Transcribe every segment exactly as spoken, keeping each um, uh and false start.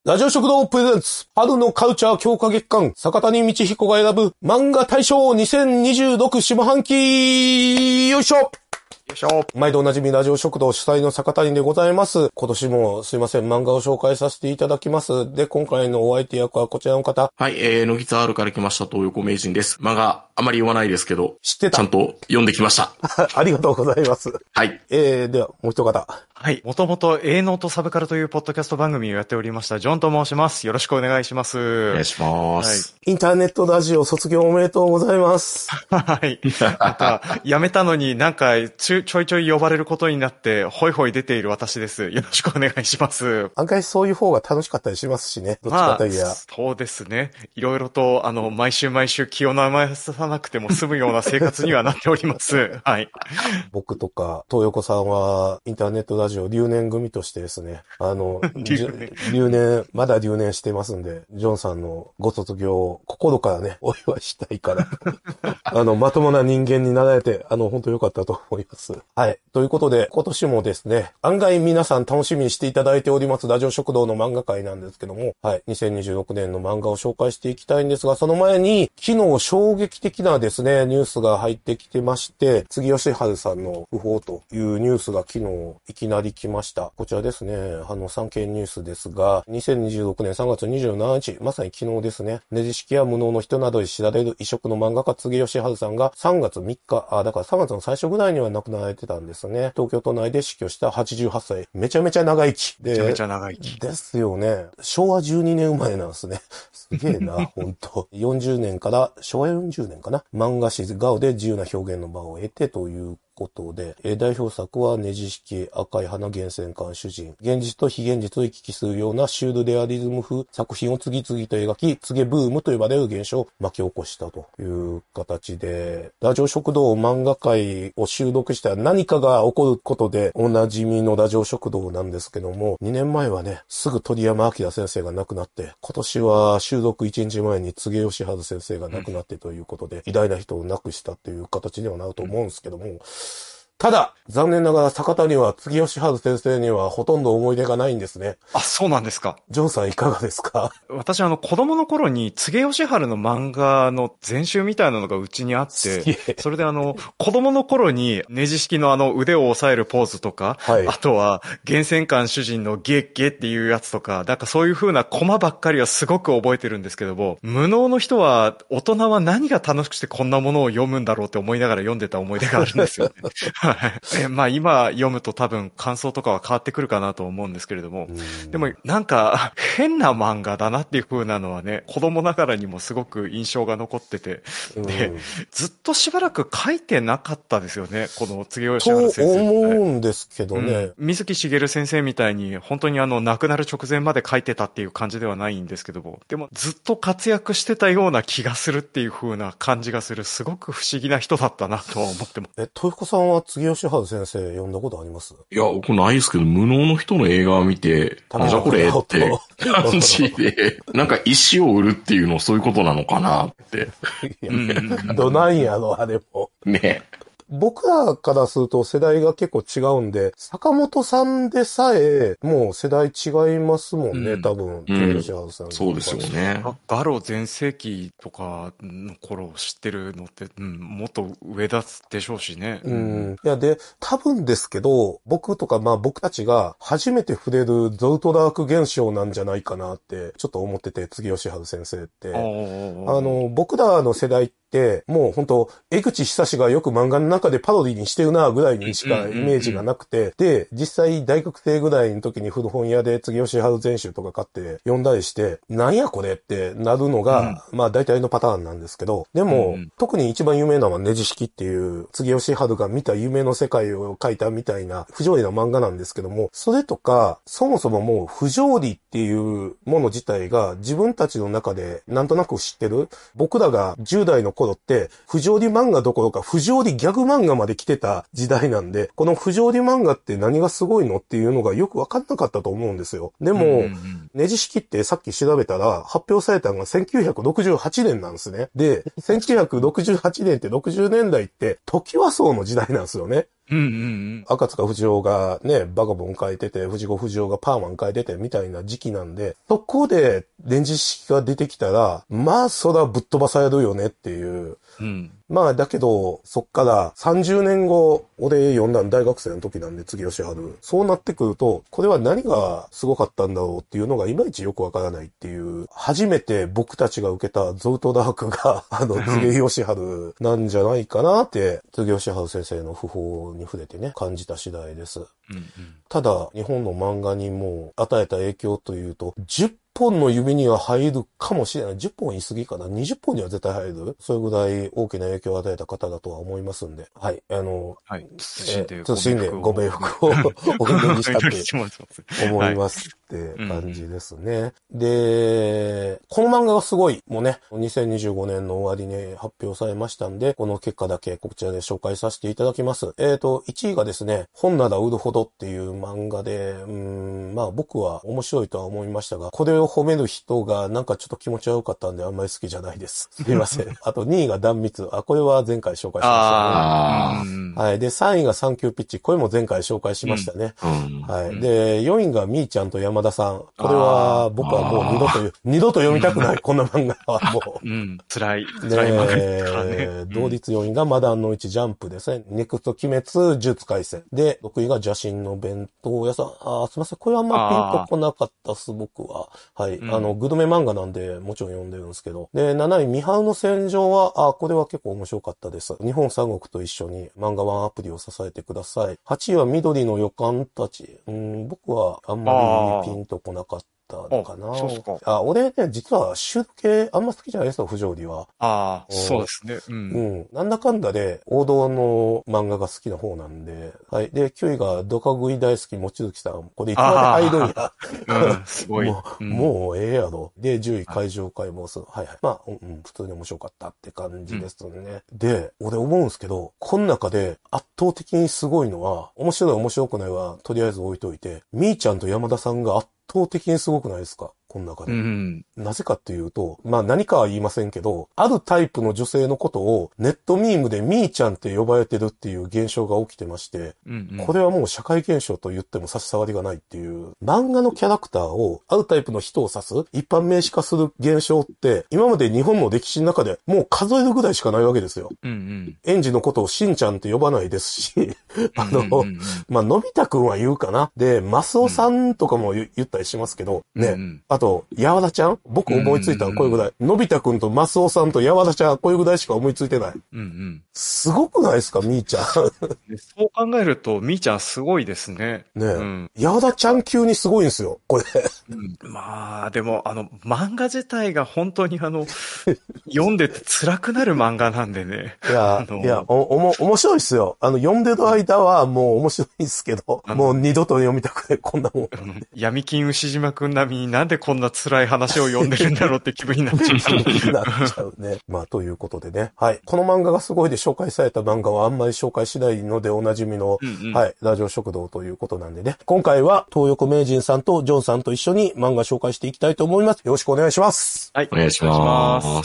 ラジオ食堂プレゼンツ、春のカルチャー強化月間、坂谷道彦が選ぶ漫画大賞にせんにじゅうろく下半期、よいしょよいしょ。毎度おなじみラジオ食堂主催の坂谷でございます。今年もすいません、漫画を紹介させていただきます。で、今回のお相手役はこちらの方。 はい、えー、乃木ツアールから来ました東横名人です。漫画あまり読まないですけど、 知ってた。 ちゃんと読んできました。 ありがとうございます。 はい。 えー、ではもう一方。 はい。もともと営農とサブカルというポッドキャスト番組をやっておりましたジョンと申します。よろしくお願いします。 お願いします。 はい、インターネットラジオ卒業おめでとうございます。 はい。また、辞めたのになんかちょいちょい呼ばれることになってホイホイ出ている私です。よろしくお願いします。 案外そういう方が楽しかったりしますしね。どっちかといや、まあ。 そうですね。いろいろとあの毎週毎週気を生さなくても済むような生活にはなっております。はい。 僕とか東横さんはインターネットラジオ留年組としてですね、あの留年留年まだ留年してますんで、ジョンさんのご卒業を心からねお祝いしたいからあのまともな人間になられてあの本当良かったと思います。はい。ということで今年もですね、案外皆さん楽しみにしていただいておりますラジオ食堂の漫画会なんですけども、はい、にせんにじゅうろくねんの漫画を紹介していきたいんですが、その前に昨日衝撃的なですねニュースが入ってきてまして、杉吉春さんの訃報というニュースが昨日いきなり来ました。こちらですね、あの産経ニュースですが、にせんにじゅうろくねんさんがつにじゅうしちにち、まさに昨日ですね、ネジ式や無能の人などで知られる異色の漫画家杉吉春さんがさんがつみっか、あ、だからさんがつの最初ぐらいには亡くなられてたんですね。東京都内で死去したはちじゅうはっさい。めちゃめちゃ長生き。で、 めちゃめちゃ長生き。 ですよね。しょうわじゅうにねん生まれなんですね。すげえな、ほんと。よんじゅうねんから、しょうわよんじゅうねんかな。漫画誌ガオで自由な表現の場を得てということで、えー、代表作はネジ式赤い花源泉館主人。現実と非現実を行き来するようなシュールレアリズム風作品を次々と描き、告げブームと呼ばれる現象を巻き起こしたという形で、ラジオ食堂漫画会を収録した何かが起こることでおなじみのラジオ食堂なんですけども、にねんまえはね、すぐ鳥山明先生が亡くなって、今年は収録いちにちまえに柘植義治先生が亡くなってということで、うん、偉大な人を亡くしたという形にはなると思うんですけども、うん、ただ、残念ながら坂田には柘植義治先生にはほとんど思い出がないんですね。 あ、そうなんですか。 ジョンさんいかがですか？ 私あの子供の頃に柘植義治の漫画の全集みたいなのがうちにあって、それであの子供の頃にネジ式のあの腕を押さえるポーズとか、はい、あとは源泉館主人のゲッゲっていうやつとか、なんかそういう風なコマばっかりはすごく覚えてるんですけども、無能の人は大人は何が楽しくてこんなものを読むんだろうって思いながら読んでた思い出があるんですよね。えまあ今読むと多分感想とかは変わってくるかなと思うんですけれども、でもなんか変な漫画だなっていう風なのはね、子供ながらにもすごく印象が残ってて、で、ずっとしばらく書いてなかったですよね、この柘植義治先生。 と思うんですけどね、うん。 水木しげる先生みたいに本当にあの亡くなる直前まで書いてたっていう感じではないんですけども、でもずっと活躍してたような気がするっていう風な感じがする、すごく不思議な人だったなとは思ってます。 え、豊彦さんは柘植義治先生読んだことあります？ いや、僕ないですけど、無能の人の映画を見て、なんじゃこれって感じで、なんか石を売るっていうのそういうことなのかなって。 どないやろ、あれも。 ね。 僕らからすると世代が結構違うんで、坂本さんでさえもう世代違いますもんね、うん、多分。 うん、そうですよね。 ガロ全盛期とかの頃を知ってるのって、うん、もっと上だでしょうしね。 うん。いや、で、多分ですけど、僕とかまあ僕たちが初めて触れるゾルトラーク現象なんじゃないかなってちょっと思ってて、柘植義治先生って。あの、僕らの世代って、もう本当江口久志がよく漫画の中でパロディにしてるなぐらいにしかイメージがなくて、で、実際大学生ぐらいの時に古本屋で柘植義治全集とか買って読んだりして、なんやこれってなるのが、うん、まあ大体のパターンなんですけど、でも、うん、特に一番有名なのはネジ式っていう柘植義治が見た夢の世界を描いたみたいな不条理な漫画なんですけども、それとか、そもそももう不条理っていうもの自体が自分たちの中でなんとなく知ってる。僕らがじゅう代の頃って不条理漫画どころか不条理ギャグ漫画まで来てた時代なんで、この不条理漫画って何がすごいのっていうのがよく分かんなかったと思うんですよ。でも、うんうん、ネジ式ってさっき調べたら発表されたのがせんきゅうひゃくろくじゅうはちねんなんですね。で、せんきゅうひゃくろくじゅうはちねんってろくじゅうねんだいってトキワ荘の時代なんですよね。 うんうんうん。 赤塚不二夫がね、バカボン書いてて、藤子不二雄がパーマン書いててみたいな時期なんで、そこで電磁式が出てきたら、まあそらぶっ飛ばされるよねっていう。 うん。 まあだけど、そっからさんじゅうねんご、俺読んだの大学生の時なんで、次吉春。そうなってくると、これは何がすごかったんだろうっていうのがいまいちよくわからないっていう、初めて僕たちが受けたゾウトダークが、あの、次吉春なんじゃないかなって、次吉春先生の訃報に触れてね、感じた次第です。 うんうん、 ただ、日本の漫画にも与えた影響というと、じゅっぽんの指には入るかもしれない。じゅっぽん言い過ぎかな。にじゅっぽんには絶対入る。それぐらい大きな影響を与えた方だとは思いますんで。はい。あの、 はい。謹んで、 謹んでご冥福をお祈りしたって思いますって感じですね。で、この漫画がすごい、もうね、にせんにじゅうごねんの終わりに発表されましたんで、この結果だけこちらで紹介させていただきます。えっと、いちいがですね、本なら売るほどっていう漫画で、うーん、まあ僕は面白いとは思いましたが、これを褒める人がなんかちょっと気持ち悪かったんであんまり好きじゃないです。すいません。あとにいが断密。あ、これは前回紹介しましたね。 あはい。で、さんいがサンキューピッチ。これも前回紹介しましたね。 うんはい。で、よんいがみーちゃんと山田さん。これは僕はもう二度と、二度と読みたくない。こんな漫画はもう。 うん。辛い。辛い漫画ですからね。 同率よんいがマダンのいちジャンプですね。ネクスト鬼滅呪術廻戦。で、ろくいが邪神の弁当屋さん。あー、すいません。これはあんまピンとこなかったっす、僕は。はい。うん、あの、グルメ漫画なんで、もちろん読んでるんですけど。で、なない、ミハウの戦場は、あ、これは結構面白かったです。日本三国と一緒に漫画ワンアプリを支えてください。はちいは緑の予感たち。うん、僕はあんまりピンとこなかった。かな。 そうですか。 あ、俺ね、実は、シュート系あんま好きじゃないですよ、不条理は。 ああ、そうですね。うん。 うん。なんだかんだで、王道の漫画が好きな方なんで。はい。で、きゅういが、ドカ食い大好き、もちづきさん。これいつまで入るんや。 うん、すごい。 もう、うん、もうええやろ。で、じゅうい、会場解剖数。はいはい。まあ、うん、普通に面白かったって感じですね。うん、で、俺思うんですけど、この中で圧倒的にすごいのは、面白い面白くないは、とりあえず置いといて、みーちゃんと山田さんが圧倒的にすごくないですか、この中で。 うん、 なぜかっていうと、まあ何かは言いませんけど、あるタイプの女性のことをネットミームでみーちゃんって呼ばれてるっていう現象が起きてまして、 うんうん、 これはもう社会現象と言っても差し障りがないっていう、漫画のキャラクターをあるタイプの人を指す一般名詞化する現象って、今まで日本の歴史の中でもう数えるぐらいしかないわけですよ。 うんうん、 園児のことをしんちゃんって呼ばないですし、あの、うんうんうん、まあ、のび太くんは言うかな。で、マスオさんとかも 言, 言ったりしますけど、ね。うんうん、あと、やわらちゃん僕思いついたのこういうぐらい。のび太くんとマスオさんとやわらちゃんこういうぐらいしか思いついてない。 うんうん、 すごくないですか、みーちゃん。そう考えると、みーちゃんすごいですね。 ねえ。うん、やわらちゃん級にすごいんですよ、これ。 うん、まあ、でも、あの、漫画自体が本当にあの、読んでて辛くなる漫画なんでね。 いや、いや、お、おも、面白いっすよ。あの、読んでる間はもう面白いっすけど、もう二度と読みたくない、こんなもん。 闇金牛島くん並みになんでこんな辛い話を読んでるんだろうって気分になっちゃう。 なっちゃうね。まあ、ということでね。はい。この漫画がすごいで紹介された漫画はあんまり紹介しないのでおなじみの、うんうん、はい、ラジオ食堂ということなんでね。今回は東横名人さんとジョンさんと一緒に漫画紹介していきたいと思います。よろしくお願いします。 はい。 お願いします。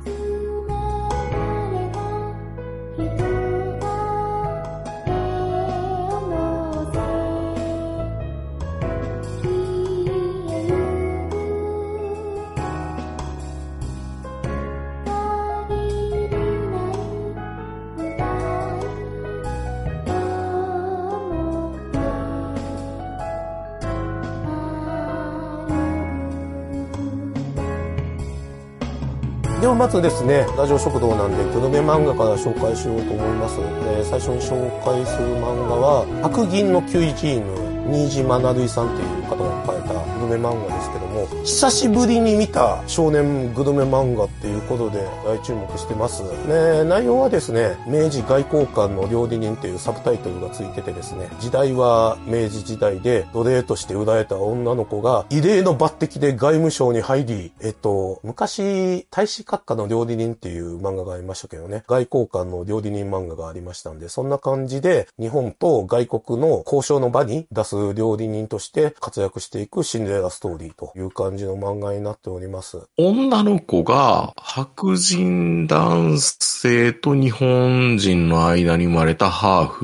ではまずですね、ラジオ食堂なんでグルメ漫画から紹介しようと思います。えー、最初に紹介する漫画は、白銀のキュイジーヌ、新島なるいさんっていう方が書いたグルメ漫画ですけども、久しぶりに見た少年グルメ漫画っていうことで大注目してます。ね、内容はですね、明治外交官の料理人っていうサブタイトルがついててですね、時代は明治時代で奴隷として売られた女の子が異例の抜擢で外務省に入り、えっと、昔、大使閣下の料理人っていう漫画がありましたけどね、外交官の料理人漫画がありましたんで、そんな感じで日本と外国の交渉の場に出す料理人として活躍していくシンデレラストーリーという感じの漫画になっております。 女の子が白人男性と日本人の間に生まれたハーフっ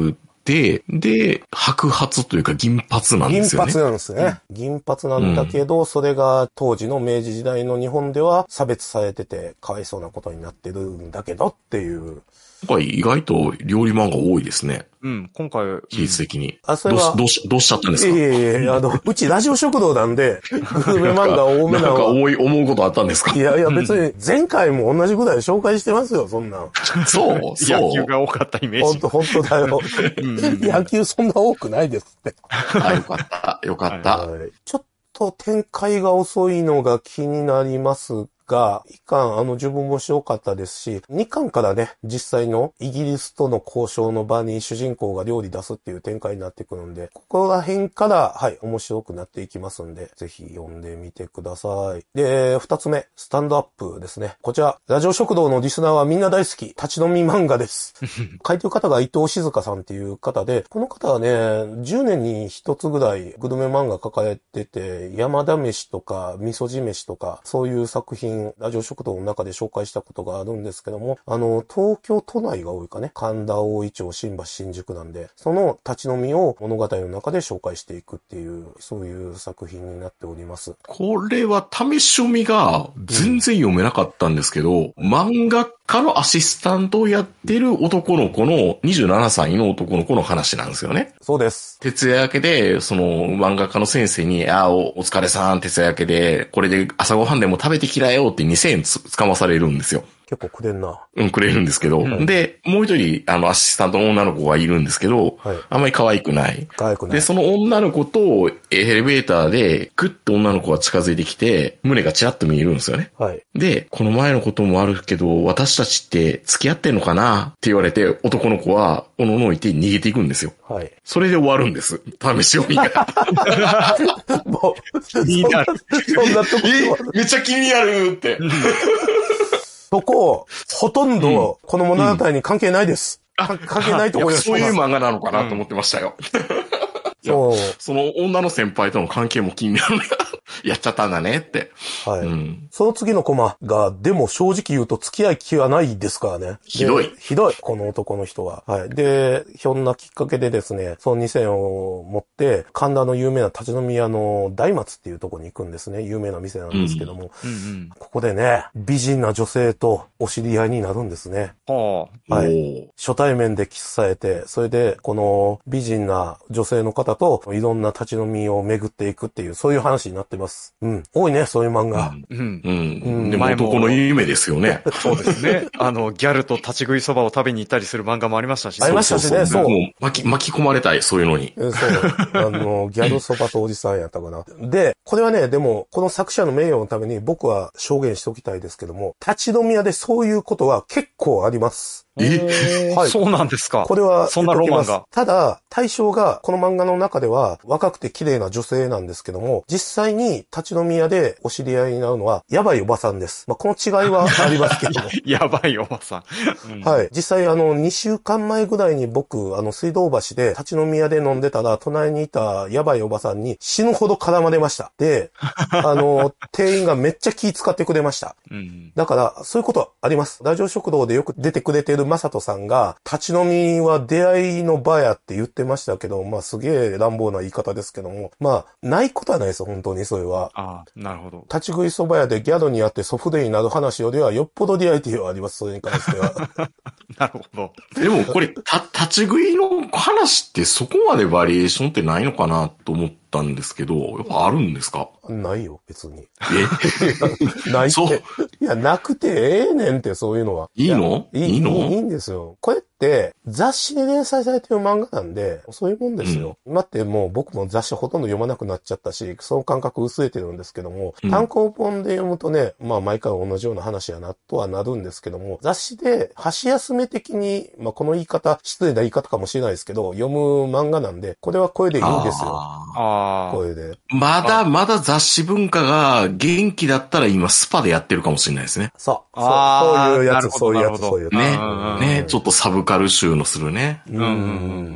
て、で、白髪というか銀髪なんですよね。 銀髪なんですね。うん、銀髪なんだけど、うん、それが当時の明治時代の日本では差別されてて、かわいそうなことになってるんだけどっていう。 今回意外と料理漫画多いですね。 うん、今回。 比率的に。 あ、それは。 どうし、どうしちゃったんですか？ いえいえいえ、あの、うちラジオ食堂なんで、グルメ漫画多めなのは。 なんか思い、思うことあったんですか？ いやいや、別に前回も同じぐらい紹介してますよ、そんなん。 そうそう。 野球が多かったイメージ。 ほんと、ほんとだよ。野球そんな多くないですって。 あ、よかった。よかった。 はい、ちょっと展開が遅いのが気になりますが、一巻、あの、十分面白かったですし、二巻からね、実際のイギリスとの交渉の場に主人公が料理出すっていう展開になってくるんで、ここら辺から、はい、面白くなっていきますんで、ぜひ読んでみてください。で、二つ目、スタンドアップですね。こちら、ラジオ食堂のリスナーはみんな大好き、立ち飲み漫画です。書いてる方が伊藤静香さんっていう方で、この方はね、じゅうねんに一つぐらいグルメ漫画書かれてて、山田飯とか、味噌汁飯とか、そういう作品、ラジオ食堂の中で紹介したことがあるんですけども、あの、東京都内が多いかね、神田、大井町、新橋、新宿なんで、その立ち飲みを物語の中で紹介していくっていう、そういう作品になっております。 これは試し読みが全然読めなかったんですけど、うん、漫画家のアシスタントをやってる男の子のにじゅうななさいの男の子の話なんですよね。 そうです。 徹夜明けで、その漫画家の先生に、ああ、お疲れさん、徹夜明けで、これで朝ごはんでも食べてきらよってにせんえんつ、つかまされるんですよ。 結構くれんな。 うん、くれるんですけど。うん、で、もう一人、あの、アシスタントの女の子がいるんですけど、はい、あんまり可愛くない。 可愛くない。 で、その女の子とエレベーターで、グッと女の子が近づいてきて、胸がチラッと見えるんですよね。 はい。 で、この前のこともあるけど、私たちって付き合ってんのかなって言われて、男の子は、おののいて逃げていくんですよ。 はい。 それで終わるんです。試し読みが。 もう、 気になる。 そんなとこえ、めっちゃ気になるって。 そこ、ほとんど、この物語に関係ないです。 うん、 関係ないと思います。 そういう漫画なのかなと思ってましたよ。そう。その女の先輩との関係も気になる。やっちゃったんだねって。 はい。うん、その次のコマが、でも正直言うと付き合い気はないですからね。 ひどい。 ひどい。この男の人は。はい。で、ひょんなきっかけでですね、そのにせんえんを持って、神田の有名な立ち飲み屋の大松っていうところに行くんですね。有名な店なんですけども。うんうんうん、ここでね、美人な女性とお知り合いになるんですね。 はあ、はい。初対面でキスされて、それで、この美人な女性の方といろんな立ち飲みを巡っていくっていう、そういう話になってます。うん。多いね、そういう漫画。 うん。うん。うん、でも男の夢ですよね。 そうですね。あの、ギャルと立ち食いそばを食べに行ったりする漫画もありましたし。 ありましたしね、そう。 もう巻き、巻き込まれたい、そういうのに。 そう。あの、ギャルそばとおじさんやったかな。で、これはね、でも、この作者の名誉のために僕は証言しておきたいですけども、立ち飲み屋でそういうことは結構あります。 えはい。そうなんですか。 これは、 そんなロマンが。 ただ、対象が、この漫画の中では、若くて綺麗な女性なんですけども、実際に立ち飲み屋でお知り合いになるのは、やばいおばさんです。まあ、この違いはありますけども。 やばいおばさん。 うん、はい。実際、あの、にしゅうかんまえぐらいに僕、あの、水道橋で立ち飲み屋で飲んでたら、隣にいたやばいおばさんに死ぬほど絡まれました。で、あの、店員がめっちゃ気使ってくれました。うん、だから、そういうことあります。ラジオ食堂でよく出てくれてるマサトさんが、立ち飲みは出会いの場やって言ってましたけど、まあすげえ乱暴な言い方ですけども、まあ、ないことはないですよ、本当にそれは。 ああ、なるほど。 立ち食いそば屋でギャルに会って祖父でになる話よりはよっぽど出会いっていうのはあります、それに関しては。 なるほど。 でもこれ、た、立ち食いの話ってそこまでバリエーションってないのかなと思ったんですけど、やっぱあるんですか？ ないよ、別に。 えないって。そう。いや、なくてええねんって、そういうのは。 いいの？いい、いいの？ いいんですよ。これって雑誌で連載されてる漫画なんで、そういうもんですよ。うん、今ってもう僕も雑誌ほとんど読まなくなっちゃったし、その感覚薄れてるんですけども、うん、単行本で読むとね、まあ毎回同じような話やなとはなるんですけども、雑誌で箸休め的に、まあこの言い方、失礼な言い方かもしれないですけど、読む漫画なんで、これはこれでいいんですよ。ああ。これで。 まだまだ雑誌文化が元気だったら今スパでやってるかもしれないですね。 そう。そう、そういうやつ、そういうやつ、そういうやつ。 ね。ね。ちょっとサブカル集のするね。 うん。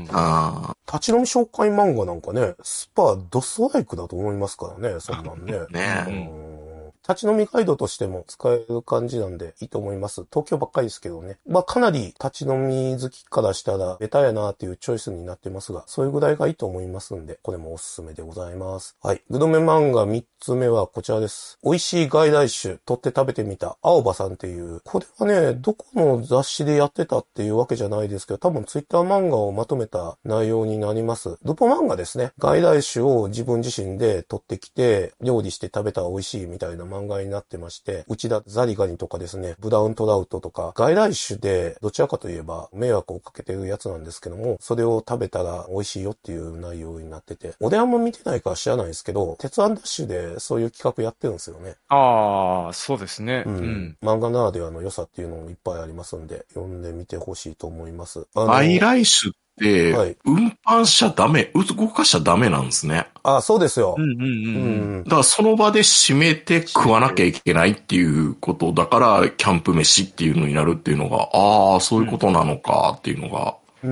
ああ。立ち飲み紹介漫画なんかね、スパドストライクだと思いますからね、そんなんね。 ね。 うん、 立ち飲みガイドとしても使える感じなんでいいと思います。東京ばっかりですけどね。まあかなり立ち飲み好きからしたらベタやなっていうチョイスになってますが、そういうぐらいがいいと思いますんで、これもおすすめでございます。はい。グルメ漫画みっつめはこちらです。美味しい外来種、取って食べてみた青葉さんっていう、これはね、どこの雑誌でやってたっていうわけじゃないですけど、多分ツイッター漫画をまとめた内容になります。ルポ漫画ですね。外来種を自分自身で取ってきて、料理して食べたら美味しいみたいな漫画になってまして、内田ザリガニとかですね、ブラウントラウトとか、外来種でどちらかといえば迷惑をかけてるやつなんですけども、それを食べたら美味しいよっていう内容になってて、俺あんま見てないから知らないですけど、鉄腕ダッシュでそういう企画やってるんですよね。 ああ、そうですね。 うん。うん、漫画ならではの良さっていうのもいっぱいありますんで、読んでみてほしいと思います。 外来種って、はい、運搬しちゃダメ、動かしちゃダメなんですね。 ああ、そうですよ。 うんうんうん。 だからその場で締めて食わなきゃいけないっていうことだから、キャンプ飯っていうのになるっていうのが、ああ、そういうことなのかっていうのが、 うん。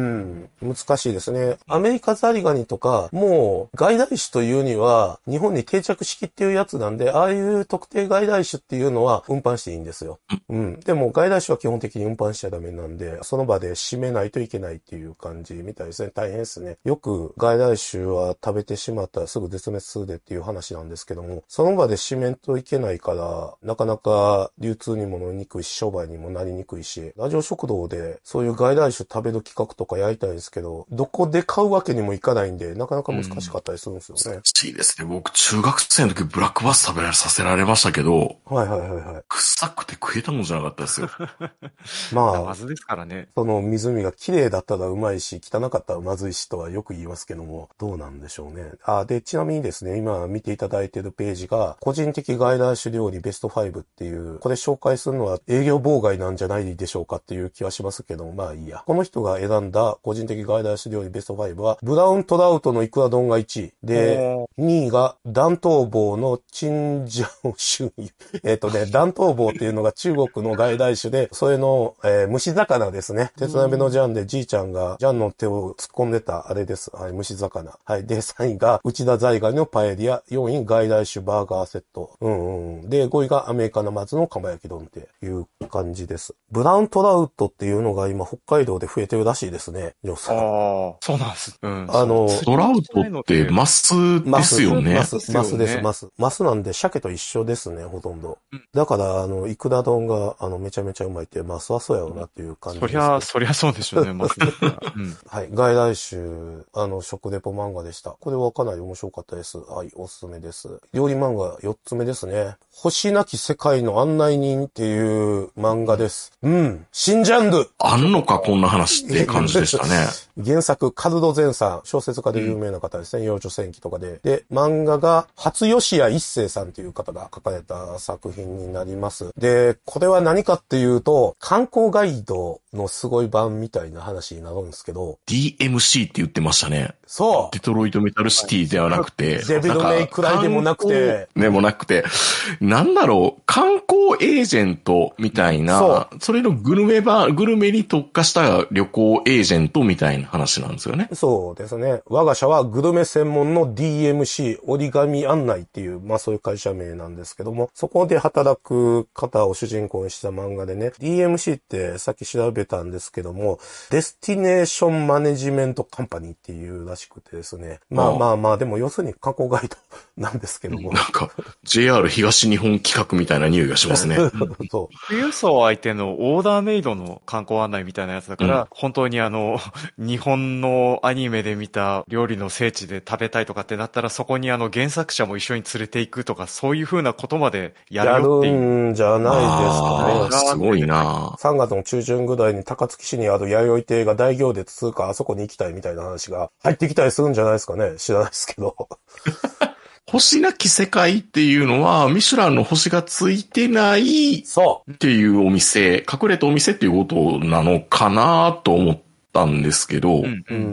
難しいですね。アメリカザリガニとか、もう外来種というには日本に定着しきっていうやつなんで、ああいう特定外来種っていうのは運搬していいんですよ。うん。でも外来種は基本的に運搬しちゃダメなんで、その場で締めないといけないっていう感じみたいですね。大変ですね。よく外来種は食べてしまったらすぐ絶滅するでっていう話なんですけども、その場で締めんといけないから、なかなか流通にも乗りにくいし、商売にもなりにくいし、ラジオ食堂でそういう外来種食べる企画とかやりたいですけど、どこで買うわけにもいかないんで、なかなか難しかったりするんですよね。 難しいですね。僕、中学生の時ブラックバス食べられさせられましたけど、 はいはいはいはい。 臭くて食えたもんじゃなかったですよ。 まあ、まずですからね。 その湖が綺麗だったらうまいし、汚かったらまずいしとはよく言いますけども、どうなんでしょうね。あ、で、ちなみにですね、今見ていただいているページが、個人的外来種料理ベストごっていう、これ紹介するのは営業妨害なんじゃないでしょうかっていう気はしますけども、まあいいや。この人が選んだ個人的外来種料理ベストごは、ブラウントラウトのイクラ丼がいちい。で、にいが弾頭棒のチンジャオシュンユ。えっとね、弾頭棒っていうのが中国の外来種で、それの、えー、蒸し魚ですね。鉄鍋のジャンでじいちゃんがジャンの手を突っ込んでたあれです。はい、蒸し魚。はい。で、さんいが内田ザリガニのパエリア。よんい外来種バーガーセット。うんうん。で、ごいがアメリカナマズの釜焼き丼っていう感じです。ブラウントラウトっていうのが今北海道で増えてるらしいですね。 ああ、そうなんです。うん。 あの、 トラウトってマスですよね。 マス、マスです、マス。マスなんで鮭と一緒ですね、ほとんど。うん、だから、あの、イクラ丼が、あの、めちゃめちゃうまいって、マスはそうやろうなっていう感じです。 そりゃ、そりゃそうでしょうね、マスだったら。うん、 はい。外来種、あの、食レポ漫画でした。これはかなり面白かったです。はい、おすすめです。料理漫画よっつめですね。星なき世界の案内人っていう漫画です。うん。新ジャンル。 あんのか、こんな話って感じでしたね。 原作、カルドゼンさん、小説家で有名な方ですね。幼女戦記とかで。で、漫画が、初吉谷一生さんという方が書かれた作品になります。で、これは何かっていうと、観光ガイドのすごい版みたいな話になるんですけど。 ディーエムシー って言ってましたね。 そう。 デトロイトメタルシティではなくて。 デビルメイクライでもなくて。 でもなくて。なんだろう、観光エージェントみたいな、そう。それのグルメ版、グルメに特化した旅行エージェントみたいな話なんですよね。 そうですね。我が社はグルメ専門の ディーエムシー、折り紙案内っていう、まあそういう会社名なんですけども、そこで働く方を主人公にした漫画でね、ディーエムシー ってさっき調べたんですけども、デスティネーションマネジメントカンパニーっていうらしくてですね。まあまあまあ、でも要するに観光ガイドなんですけども。 なんか、ジェイアール 東日本企画みたいな匂いがしますね。 そう。 富裕層相手のオーダーメイドの観光案内みたいなやつだから、うん、本当にあの、日本のアニメで見た料理の聖地で食べたいとかってなったら、そこにあの原作者も一緒に連れていくとか、そういう風なことまでやるよっていう。 やるんじゃないですかね。 すごいな。 さんがつの中旬ぐらいに高槻市にある弥生亭が大行列通過、あそこに行きたいみたいな話が入ってきたりするんじゃないですかね。知らないですけど。 星なき世界っていうのは、ミシュランの星がついてないっていうお店、隠れたお店っていうことなのかなと思ったんですけど。うん、 うん、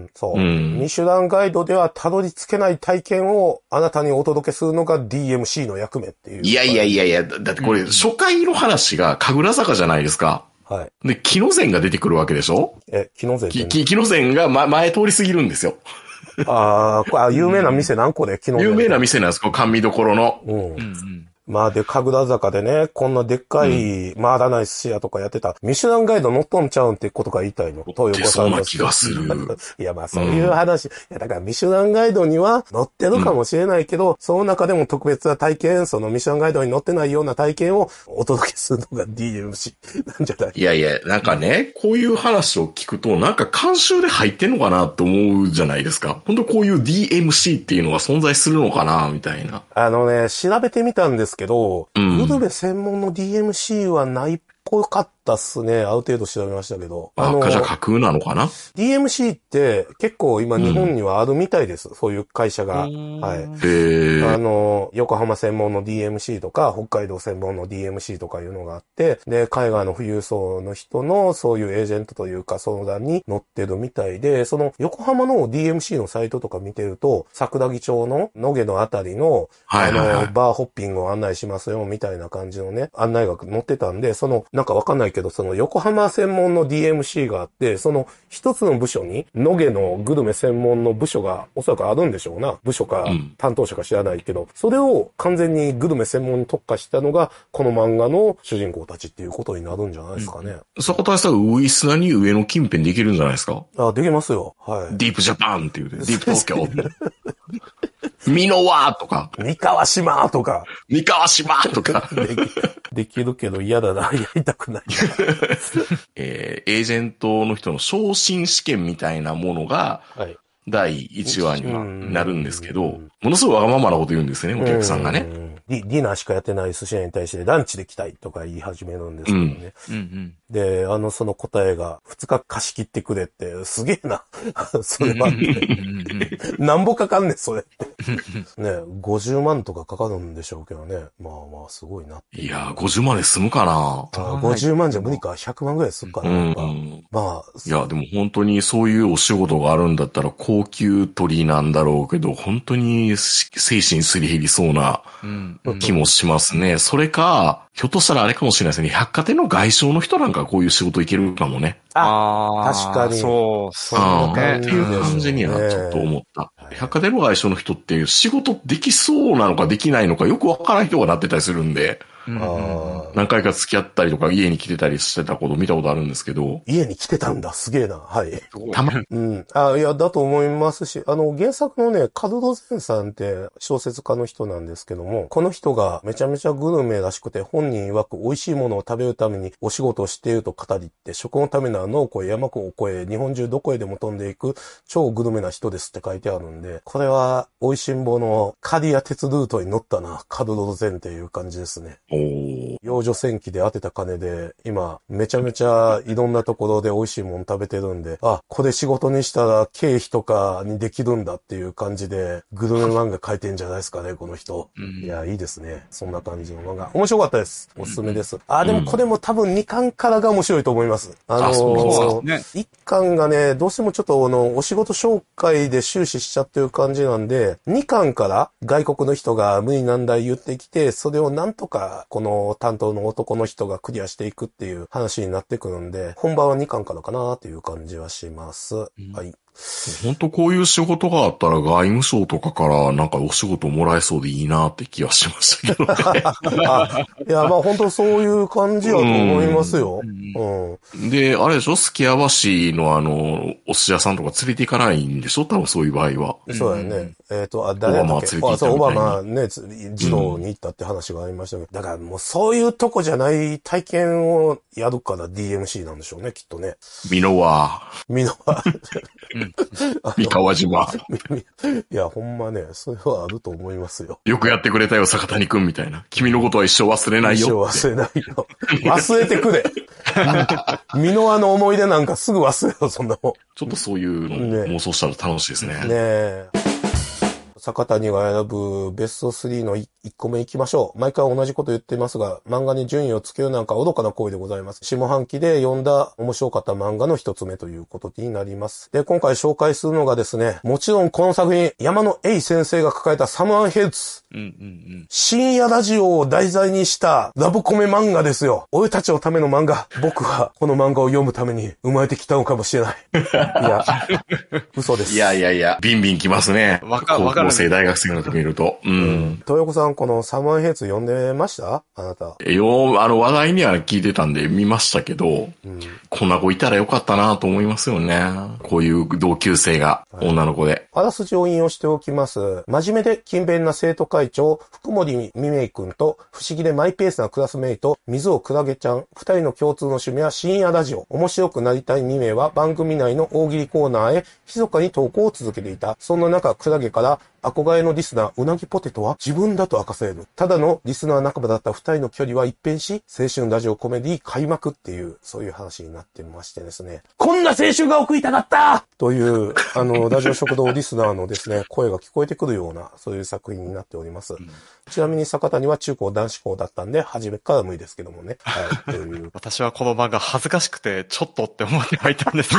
そう、うん。ミシュランガイドではたどり着けない体験をあなたにお届けするのが ディーエムシー の役目っていう。 いやいやいやいや、だってこれ、初回の話が神楽坂じゃないですか。 はい。 で、木の線が出てくるわけでしょ？ え、木の線って木の線が、ま、前通り過ぎるんですよ。 ああ、有名な店何個で、 昨日有名な店なんです、こう甘味どころの。 うん。 まあで、神楽坂でね、こんなでっかい、回らない寿司屋とかやってた、ミシュランガイド乗っとんちゃうんってことが言いたいの。東横さんの。 そうな気がする。 いや、まあそういう話。うん、いや、だからミシュランガイドには乗ってるかもしれないけど、うん、その中でも特別な体験、そのミシュランガイドに乗ってないような体験をお届けするのが ディーエムシー なんじゃない？ いやいや、なんかね、こういう話を聞くと、なんか慣習で入ってんのかなって思うじゃないですか。本当こういう ディーエムシー っていうのが存在するのかなみたいな。 あのね、調べてみたんですけど、うん、グルメ専門の ディーエムシー はないっぽかったっすね。ある程度調べましたけど。 あの、じゃあ架空なのかな？ ディーエムシー って結構今日本にはあるみたいです。うん、そういう会社が。はい。 へー。 あの、横浜専門の ディーエムシー とか、北海道専門の ディーエムシー とかいうのがあって、で、海外の富裕層の人のそういうエージェントというか相談に乗ってるみたいで、その横浜の ディーエムシー のサイトとか見てると、桜木町の野毛のあたりの、 はいはいはい、 あの、バーホッピングを案内しますよ、みたいな感じのね、案内が載ってたんで、その、なんかわかんないけど、その横浜専門の ディーエムシー があって、その一つの部署に野毛のグルメ専門の部署がおそらくあるんでしょうな。部署か担当者か知らないけど、うん、それを完全にグルメ専門に特化したのが、この漫画の主人公たちっていうことになるんじゃないですかね。 うん、坂田さん、ウイスナに上の近辺できるんじゃないですか？ あ、できますよ。はい。 ディープジャパンっていうで、ディープ東京。ミノワとか。 三河島とか。 三河島とかでき。できるけど嫌だな。やりたくない。 えー、エージェントの人の昇進試験みたいなものが、はい、だいいちわにはなるんですけど、ものすごいわがままなこと言うんですよね、お客さんがね。 ディ, ディナーしかやってない寿司屋に対してランチで来たいとか言い始めるんですけどね。うんうんうん、で、あの、その答えがふつか貸し切ってくれって、すげえな。それは、ね、なんぼかかんねん、それって。ね、ごじゅうまんとかかかるんでしょうけどね。まあまあ、すごいなって。 いやー、ごじゅうまんで済むかな？ あごじゅうまんじゃ無理か。ひゃくまんぐらいするかな。うん、まあ。 いや、でも本当にそういうお仕事があるんだったら高級取りなんだろうけど、本当に精神すり減りそうな気もしますね。それか、ひょっとしたらあれかもしれないですね。百貨店の外商の人なんかこういう仕事いけるかもね。 あ、確かに。 そう、 そんな感じ。っていう感じにはちょっと思った。百貨店の外商の人って仕事できそうなのかできないのかよくわからない人がなってたりするんで。あ何回か付き合ったりとか家に来てたりしてたこと見たことあるんですけど。 家に来てたんだ。すげえな。はい。 たまうん。あ、いや、だと思いますし、あの、原作のね、門戸前さんって小説家の人なんですけども、この人がめちゃめちゃグルメらしくて、本人曰く美味しいものを食べるためにお仕事をしていると語りって、食のためなら野を越え山を越え、日本中どこへでも飛んでいく超グルメな人ですって書いてあるんで、これは美味しんぼの狩や鉄ルートに乗ったな、門戸前っていう感じですね。 おー。 養女戦記で当てた金で、今、めちゃめちゃいろんなところで美味しいもの食べてるんで、あ、これ仕事にしたら経費とかにできるんだっていう感じで、グルメ漫画書いてんじゃないですかね、この人。うん、いや、いいですね。そんな感じの漫画。面白かったです。おすすめです。あ、でもこれも多分にかんからが面白いと思います。あのー、ね、いっかんがね、どうしてもちょっとあの、お仕事紹介で終始しちゃってる感じなんで、にかんから外国の人が無理難題言ってきて、それをなんとか、この担当の男の人がクリアしていくっていう話になってくるんで、本番はにかんからかなっていう感じはします。うん、はい。 本当こういう仕事があったら外務省とかからなんかお仕事もらえそうでいいなって気はしましたけどね。 いや、まあ本当そういう感じだと思いますよ。 うんうん、で、あれでしょすき家橋のあの、お寿司屋さんとか連れて行かないんでしょ多分そういう場合は。 そうだよね。えっと、あ、誰だっけ？あ、そう、オバマね、児童に行ったって話がありましたけど、うん、だからもうそういうとこじゃない体験をやるから ディーエムシー なんでしょうね、きっとね。 ミノワ。 ミノワ。 三河島。 いや、ほんまね、それはあると思いますよ。 よくやってくれたよ、坂谷くんみたいな。君のことは一生忘れないよ。 一生忘れないよ。忘れてくれ。ミノワの思い出なんかすぐ忘れろ、そんなもん。 ちょっとそういうの妄想したら楽しいですね。ねえ。坂谷が選ぶベストスリーのいっこめ行きましょう。毎回同じこと言っていますが、漫画に順位をつけるなんか愚かな行為でございます。下半期で読んだ面白かった漫画の一つ目ということになります。で、今回紹介するのがですね、もちろんこの作品、山野栄先生が書かれたサムアンヘルツ。 うんうんうん。 深夜ラジオを題材にしたラブコメ漫画ですよ。俺たちのための漫画。僕はこの漫画を読むために生まれてきたのかもしれない。いや、嘘です。 いやいやいや、ビンビンきますね。 わか、わかる。 高校生、大学生の時見ると。うん。うん、 豊子さん、このサマーヘイツ読んでました？あなた。 よ、あの話題には聞いてたんで見ましたけど、うん、こんな子いたらよかったなと思いますよね。こういう同級生が、女の子で。 あらすじを引用しておきます。真面目で勤勉な生徒会長、福森みめいくんと、不思議でマイペースなクラスメイト、水尾くらげちゃん、二人の共通の趣味は深夜ラジオ。面白くなりたいみめいは番組内の大喜利コーナーへ、密かに投稿を続けていた。そんな中、くらげから、憧れのリスナー、うなぎポテトは自分だと明かされる。ただのリスナー仲間だった二人の距離は一変し、青春ラジオコメディ開幕っていう、そういう話になってましてですね。こんな青春が送りたかったという、あの、ラジオ食堂リスナーのですね、声が聞こえてくるような、そういう作品になっております。うん、ちなみに坂谷は中高男子校だったんで、初めから無理ですけどもね。はい、という。 私はこの漫画恥ずかしくて、ちょっとって思ってはいたんですよ。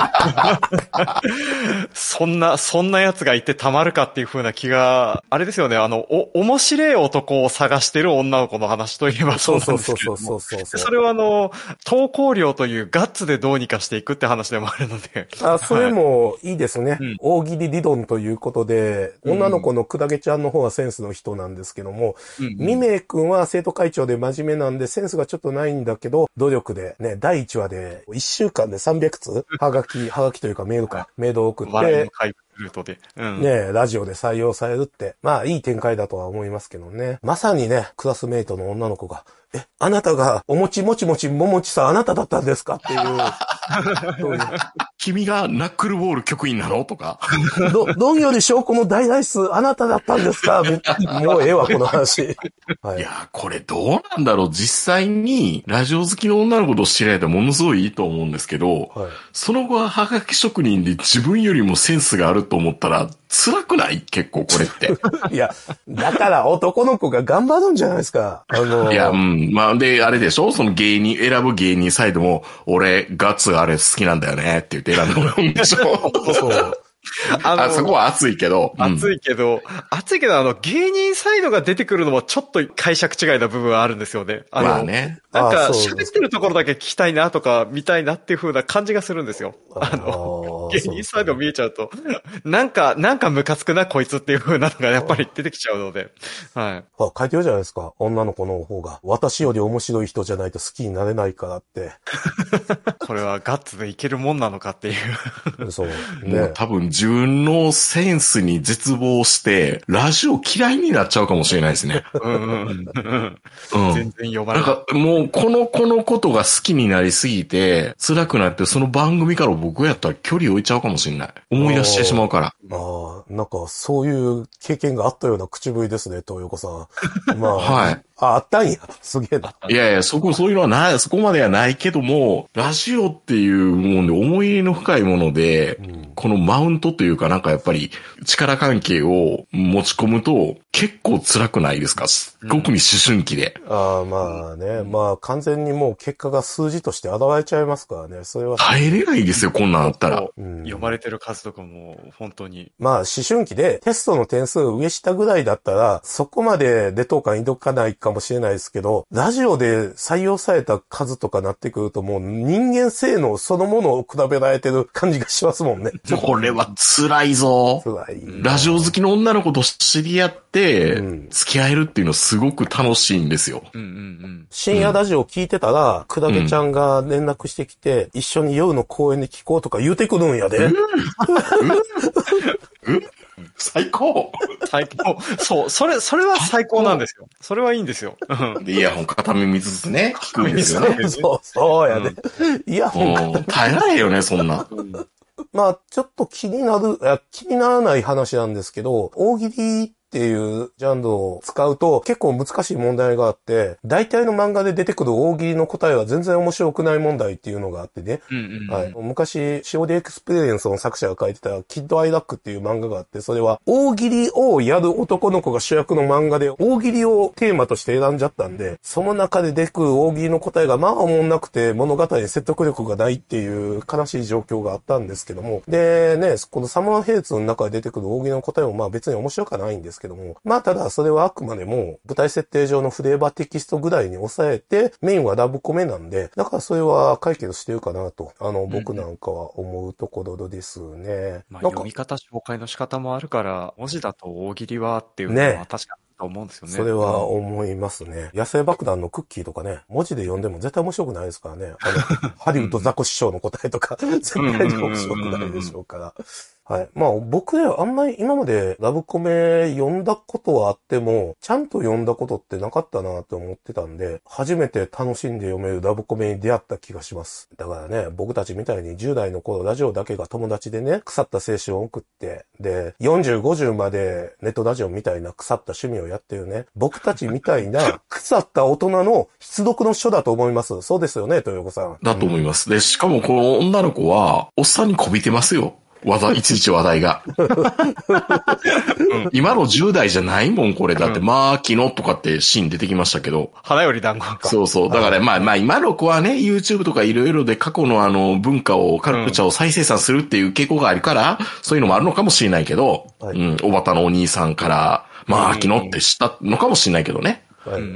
そんな、そんな奴がいてたまるかっていう風な気が、あれですよね、あの、お、面白い男を探してる女の子の話といえばそうなんですけども。そうそうそうそうそう。それはあの、投稿量というガッツでどうにかしていくって話でもあるので。 あ、それもいいですね。はい、うん、大喜利理論ということで、女の子のくだげちゃんの方はセンスの人なんですけども、みめいくんは生徒会長で真面目なんでセンスがちょっとないんだけど、努力でね、だいいちわでいっしゅうかんでさんびゃくつはがき、はがきというかメールか、メールを送って、 ルートで。うん、 ねラジオで採用されるって、まあいい展開だとは思いますけどね。まさにね、クラスメイトの女の子が、え、あなたがおもちもちもちももちさんあなただったんですかっていう。ういう君がナックルボール局員なのとか。 ど、どんより証拠の大ダイスあなただったんですかもうええわ、この話。 はい、いや、これどうなんだろう。実際にラジオ好きの女の子と知り合えたらものすごいいいと思うんですけど、はい、その後はハガキ職人で自分よりもセンスがあると思ったら辛くない？結構これって。 いや、だから男の子が頑張るんじゃないですか。あのー、 いや、うん。まあ、で、あれでしょ？その芸人、選ぶ芸人サイドも、俺、ガッツがあれ好きなんだよねって言って選んでもらうんでしょ？そう。あのあそこは熱いけど。 うん、熱いけど、熱いけど、あの、芸人サイドが出てくるのもちょっと解釈違いな部分はあるんですよね。あの、 まあね。 なんか、喋ってるところだけ聞きたいなとか、見たいなっていう風な感じがするんですよ。あの、芸人サイド見えちゃうと、なんか、なんかムカつくな、こいつっていう風なのがやっぱり出てきちゃうので。はい。 あ、書いてるじゃないですか。女の子の方が。私より面白い人じゃないと好きになれないからって。 これはガッツでいけるもんなのかっていう。 そう。 ね。もう多分自分のセンスに絶望して、ラジオ嫌いになっちゃうかもしれないですね。 うんうんうん。全然読まない。 なんかもうこの子のことが好きになりすぎて、辛くなってその番組から僕やったら距離置いちゃうかもしれない。思い出してしまうから。ああ、なんかそういう経験があったような口ぶりですね、東横さん。まあ。 はい。 あ、あったんや。すげえな。 いやいや、そこ、そういうのはない、そこまではないけども、ラジオっていうもんで思い入れの深いもので、うん、このマウントというかなんかやっぱり力関係を持ち込むと結構辛くないですか？特に思春期で。 うん、ああ、まあね。まあ完全にもう結果が数字として現れちゃいますからね。それは。 耐えれないですよ、こんなんあったら。 うん、読まれてる数とかも本当に。 まあ思春期でテストの点数上下ぐらいだったらそこまで劣等感抱かないかもしれないですけど、ラジオで採用された数とかなってくるともう人間性能そのものを比べられてる感じがしますもんね。 これは辛いぞ。 辛い。 ラジオ好きの女の子と知り合って、付き合えるっていうのすごく楽しいんですよ。 うんうんうん、 深夜ラジオ聞いてたら、くだげちゃんが連絡してきて、うん、一緒に夜の公園で聞こうとか言うてくるんやで。うんうん最高最高そう、それ、それは最高なんですよ。それはいいんですよ。 で、イヤホン片耳ずつね、聞くんですよね。 そう、そうやね。うん、イヤホン片耳。耐えられんよね、そんな。うんまあ、ちょっと気になる、気にならない話なんですけど、大喜利っていうジャンルを使うと結構難しい問題があって、大体の漫画で出てくる大喜利の答えは全然面白くない問題っていうのがあってね。うんうんうん、はい、昔、シオディエクスペリエンスの作者が書いてたキッドアイラックっていう漫画があって、それは大喜利をやる男の子が主役の漫画で大喜利をテーマとして選んじゃったんで、その中で出てくる大喜利の答えがまあ思んなくて物語に説得力がないっていう悲しい状況があったんですけども、でね、このサマーヘイツの中で出てくる大喜利の答えもまあ別に面白くはないんですけど、 けども、まあただそれはあくまでも舞台設定上のフレーバーテキストぐらいに抑えて、メインはラブコメなんで、だからそれは解決してるかなと、あの、僕なんかは思うところですね。 まあ、読み方、紹介の仕方もあるから、文字だと大喜利はっていうのは確かにと思うんですよね。 それは思いますね。野生爆弾のクッキーとかね、文字で読んでも絶対面白くないですからね。あの、ハリウッドザコシショウの答えとか、絶対に面白くないでしょうから。はい。まあ僕ね、あんまり今までラブコメ読んだことはあっても、ちゃんと読んだことってなかったなって思ってたんで、初めて楽しんで読めるラブコメに出会った気がします。だからね、僕たちみたいにじゅう代の頃ラジオだけが友達でね、腐った青春を送って、で、よんじゅう、ごじゅうまでネットラジオみたいな腐った趣味をやってるね、僕たちみたいな腐った大人の必読の書だと思います。そうですよね、豊子さん。 だと思います。で、しかもこの女の子は、おっさんにこびてますよ。話題、いちいち話題が。うん、今のじゅう代じゃないもん、これ。だって、うん、まあ、昨日とかってシーン出てきましたけど。 花より団子か。 そうそう。だから、まあまあ、今の子はね、YouTube とかいろいろで過去のあの、文化を、カルチャーを再生産するっていう傾向があるから、うん、そういうのもあるのかもしれないけど、はい、うん、おばたのお兄さんから、まあ、昨日って知ったのかもしれないけどね。 はい、うん。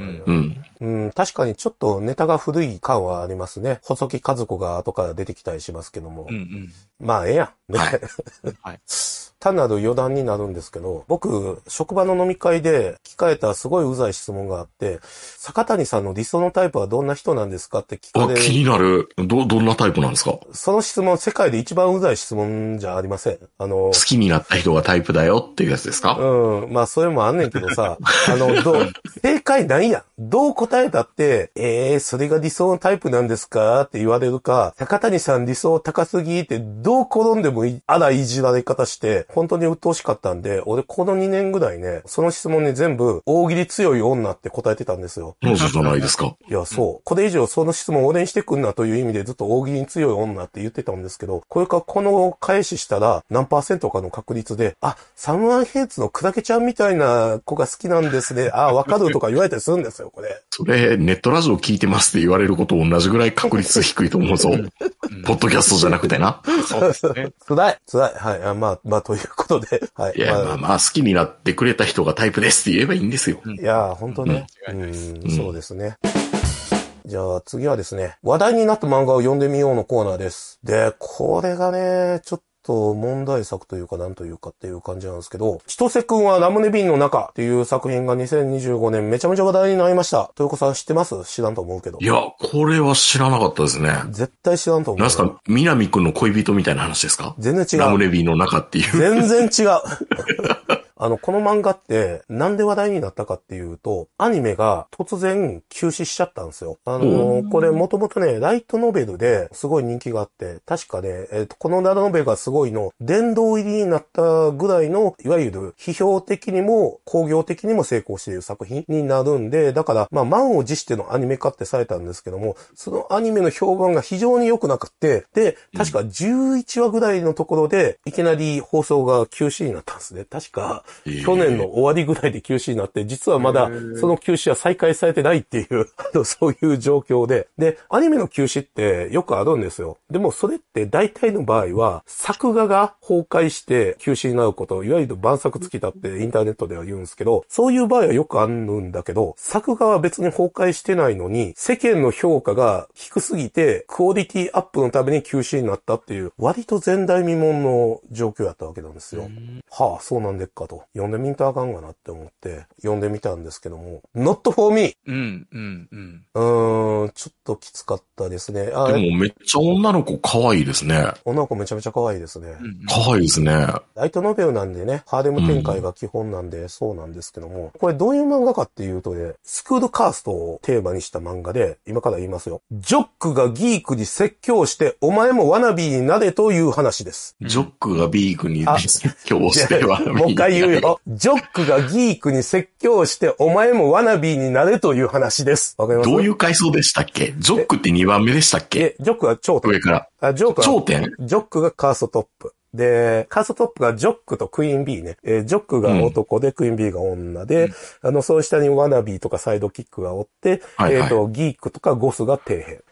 うん、確かにちょっとネタが古い感はありますね。細木和子が後から出てきたりしますけども。うんうん、まあ、ええやん。ね。はいはい、単なる余談になるんですけど、僕、職場の飲み会で聞かれたすごいうざい質問があって、坂谷さんの理想のタイプはどんな人なんですかって聞かれる。 あ、気になる。ど、どんなタイプなんですか？ その質問、世界で一番うざい質問じゃありません。あの、 好きになった人がタイプだよっていうやつですか？ うん。まあ、それもあんねんけどさ、あの、どう、正解ないやん。どう答えたって、えー、それが理想のタイプなんですかって言われるか、坂谷さん理想高すぎってどう転んでもいい、あらいじられ方して、本当に鬱陶しかったんで、俺このにねんぐらいね、その質問に全部、大喜利強い女って答えてたんですよ。 そうじゃないですか。 いや、そう。これ以上その質問俺にしてくんなという意味でずっと大喜利に強い女って言ってたんですけど、これからこの返ししたら何パーセントかの確率で、あ、サムワンヘイツのクラゲちゃんみたいな子が好きなんですね。あ、わかるとか言われたりするんですよ、これ。 それ、ネットラジオ聞いてますって言われること同じぐらい確率低いと思うぞ。ポッドキャストじゃなくてな。 そうですね。 辛い、辛い。はい。あまあ、まあ、ということで。はい。 いや、まあ、まあ、まあ、好きになってくれた人がタイプですって言えばいいんですよ。 いや、本当ね。うん、うん、そうですね。じゃあ次はですね、話題になった漫画を読んでみようのコーナーです。で、これがね、ちょっと問題作というかなんというかっていう感じなんですけど、千歳くんはラムネ瓶の中っていう作品がにせんにじゅうごねんめちゃめちゃ話題になりました。豊子さん知ってます？知らんと思うけど。 いや、これは知らなかったですね。 絶対知らんと思う。 なんすか、南くんの恋人みたいな話ですか？ 全然違う。 ラムネ瓶の中っていう。 全然違う。あの、この漫画って、なんで話題になったかっていうと、アニメが突然休止しちゃったんですよ。あの、これもともとね、ライトノベルですごい人気があって、確かね、えっと、このラノベがすごいの、殿堂入りになったぐらいの、いわゆる批評的にも工業的にも成功している作品になるんで、だから、まあ、満を持してのアニメ化ってされたんですけども、そのアニメの評判が非常に良くなくて、で、確かじゅういちわぐらいのところで、いきなり放送が休止になったんですね。確か、去年の終わりぐらいで休止になって、実はまだその休止は再開されてないっていう、そういう状況で。で、アニメの休止ってよくあるんですよ。でもそれって大体の場合は、作画が崩壊して休止になることを、いわゆる万作尽きたってインターネットでは言うんですけど、そういう場合はよくあるんだけど、作画は別に崩壊してないのに、世間の評価が低すぎて、クオリティアップのために休止になったっていう、割と前代未聞の状況やったわけなんですよ。はあ、そうなんでっかと。読んでみんとあかんがなって思って読んでみたんですけども、not for me! うん、うん、うん。 うーん、ちょっときつかったですね。あでもめっちゃ女の子可愛いですね。 女の子めちゃめちゃ可愛いですね。 可愛いですね。 ライトノベルなんでね、ハーレム展開が基本なんで、そうなんですけども、これどういう漫画かっていうとね、スクールカーストをテーマにした漫画で、今から言いますよ。ジョックがギークに説教して、お前もワナビーになれという話です。 ジョックがビークに説教してワナビーになれ。 もう一回言うよ。ジョックがギークに説教して、お前もワナビーになれという話です。わかります？ どういう階層でしたっけ？ジョックってにばんめでしたっけ？ え、ジョックは頂点。 上から。 あ、ジョックは頂点？ ジョックがカーストトップ。で、カーストトップがジョックとクイーン B ね。えー、ジョックが男で、うん、クイーン B が女で、うん、あの、その下にワナビーとかサイドキックがおって、はいはい、えっと、ギークとかゴスが底辺。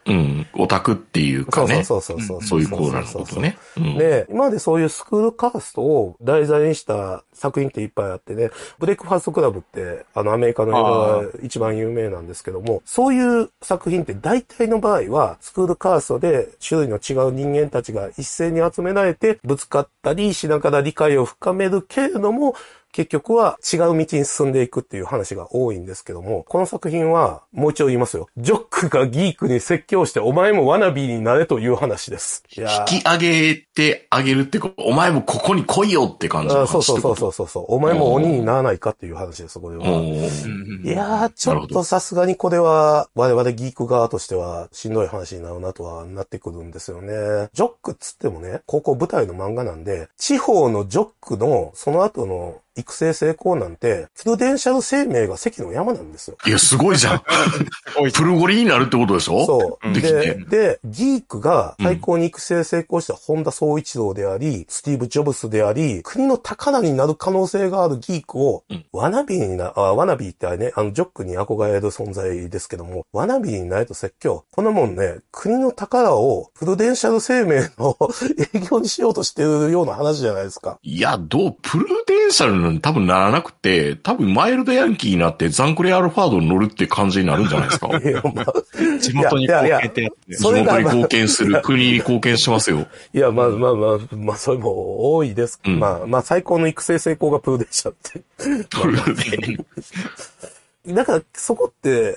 うん。オタクっていうかね。 そうそうそうそう。 そういうコーナーのことね。うん、 で、今までそういうスクールカーストを題材にした作品っていっぱいあってね、ブレイクファーストクラブって、あのアメリカの映画が一番有名なんですけども、そういう作品って大体の場合は、スクールカーストで種類の違う人間たちが一斉に集められて、ぶつかったりしながら理解を深めるけれども、結局は違う道に進んでいくっていう話が多いんですけども、この作品はもう一度言いますよ。ジョックがギークに説教してお前もワナビーになれという話です。 いや引き上げてあげるってこと、お前もここに来いよって感じの話ってこと。 そうそうそうそうそう。お前も鬼にならないかっていう話です、これは。いやー、ちょっとさすがにこれは我々ギーク側としてはしんどい話になるなとはなってくるんですよね。ジョックっつってもね、高校舞台の漫画なんで、地方のジョックのその後の育成成功なんて、プルデンシャル生命が関の山なんですよ。 いや、すごいじゃん。プルゴリになるってことでしょ。 そう。で、で、ギークが最高に育成成功した本田宗一郎であり、うん、スティーブ・ジョブスであり、国の宝になる可能性があるギークを、うん、ワナビーにな、あ、ワナビーってあれね、あの、ジョックに憧れる存在ですけども、ワナビーになると説教。このもんね、国の宝をプルデンシャル生命の営業にしようとしてるような話じゃないですか。 いや、どう、プルデンシャル多分ならなくて、多分マイルドヤンキーになってザンクレアルファードに乗るって感じになるんじゃないですか。いや、まあ、 地元に貢献ってやって。 地元に貢献する、国に貢献しますよ。 いや、まあまあまあ、まあ、それも多いです。うん、まあ、まあ、最高の育成成功がプルデンシャルって。プルデン。だから、そこって、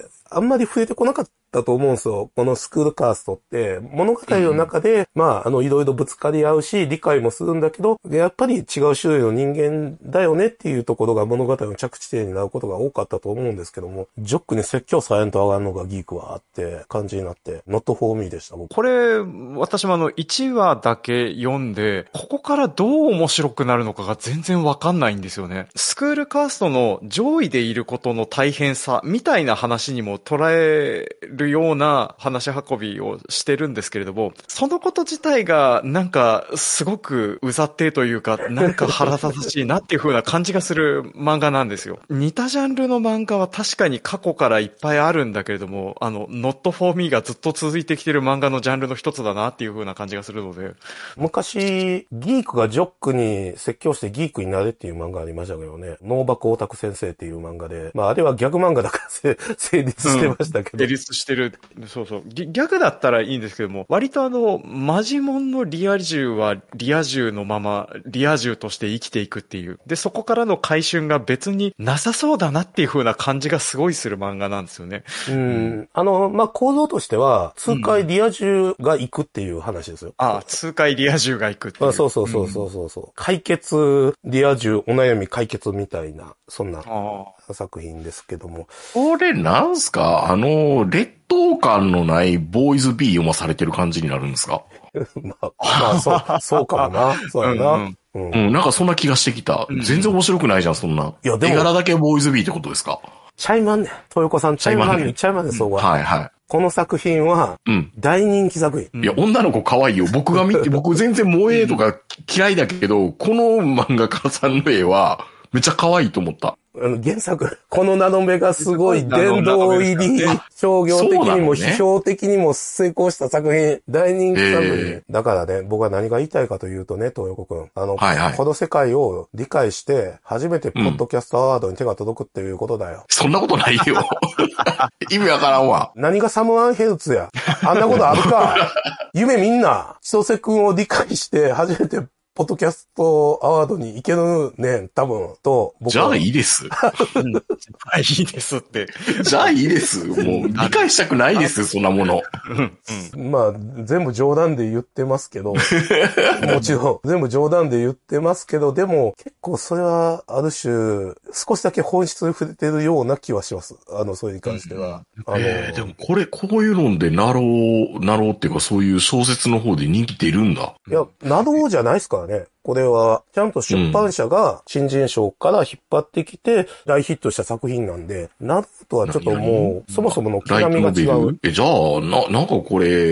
あんまり触れてこなかったと思うんですよ。このスクールカーストって、物語の中で、うん、まあ、あの、いろいろぶつかり合うし、理解もするんだけど、やっぱり違う種類の人間だよねっていうところが物語の着地点になることが多かったと思うんですけども、ジョックに説教されんと上がるのがギークはあって、感じになって、not for me でした、僕。 これ、私もあの、いちわだけ読んで、ここからどう面白くなるのかが全然わかんないんですよね。スクールカーストの上位でいることの大変さ、みたいな話にも捉えるような話運びをしてるんですけれども、そのこと自体がなんかすごくうざってというか、なんか腹立たしいなっていう風な感じがする漫画なんですよ。似たジャンルの漫画は確かに過去からいっぱいあるんだけれども、あの、not for me がずっと続いてきてる漫画のジャンルの一つだなっていう風な感じがするので。 昔、ギークがジョックに説教してギークになれっていう漫画ありましたけどね。ノーバクオタク先生っていう漫画で、まああれはギャグ漫画だから成立してましたけど。 成立してる。そうそう。ギャグだったらいいんですけども、割とあの、マジモンのリア充はリア充のまま、リア充として生きていくっていう。で、そこからの回春が別になさそうだなっていう風な感じがすごいする漫画なんですよね。 うん。うん、あの、まあ、構造としては、痛快リア充が行くっていう話ですよ。 うん、ああ、痛快リア充が行くっていう。 あ、そうそうそうそうそうそう、うん。解決、リア充、お悩み解決みたいな、そんな作品ですけども。 これなんすかあの、劣等感のないボーイズ B 読まされてる感じになるんですかまあ、まあ、そう、そうかもな。そうやな。うんうん、うん。なんかそんな気がしてきた。うん、全然面白くないじゃん、そんな。いや、でも。絵柄だけボーイズ B ってことですか？ ちゃいまんねん。豊子さん、ちゃいまんねん。ちゃいまんねん、そうは。 はいはい。 この作品は、大人気作品。 いや、女の子可愛いよ。僕が見て、僕全然萌えとか嫌いだけど、この漫画家さんの絵は、めっちゃ可愛いと思った。 あの、原作、このナノメがすごい殿堂入り、商業的にも批評的にも成功した作品、大人気作品。えー、だからね、僕は何が言いたいかというとね、東横くん。あの、はいはい、この世界を理解して、初めてポッドキャストアワードに手が届くっていうことだよ。うん、 そんなことないよ。意味わからんわ。 何がサムワンヘルツや。あんなことあるか。夢みんな、千歳くんを理解して、初めて、ポッドキャストアワードに行けるねん、多分、と、 僕は。じゃあいいです。 じゃあいいですって。 じゃあいいです。もう、理解したくないです、そんなもの。 うん、まあ、全部冗談で言ってますけど、もちろん、全部冗談で言ってますけど、でも、結構それは、ある種、少しだけ本質に触れてるような気はします。あの、それに関しては。 うん、あのえー、でもこれ、こういうので、なろう、なろうっていうか、そういう小説の方で人気出るんだ。 いや、なろうじゃないですからね。これは、ちゃんと出版社が新人賞から引っ張ってきて大ヒットした作品なんで、なるとはちょっともう、そもそもの木並みが違う。 え、じゃあ、な、なんかこれ、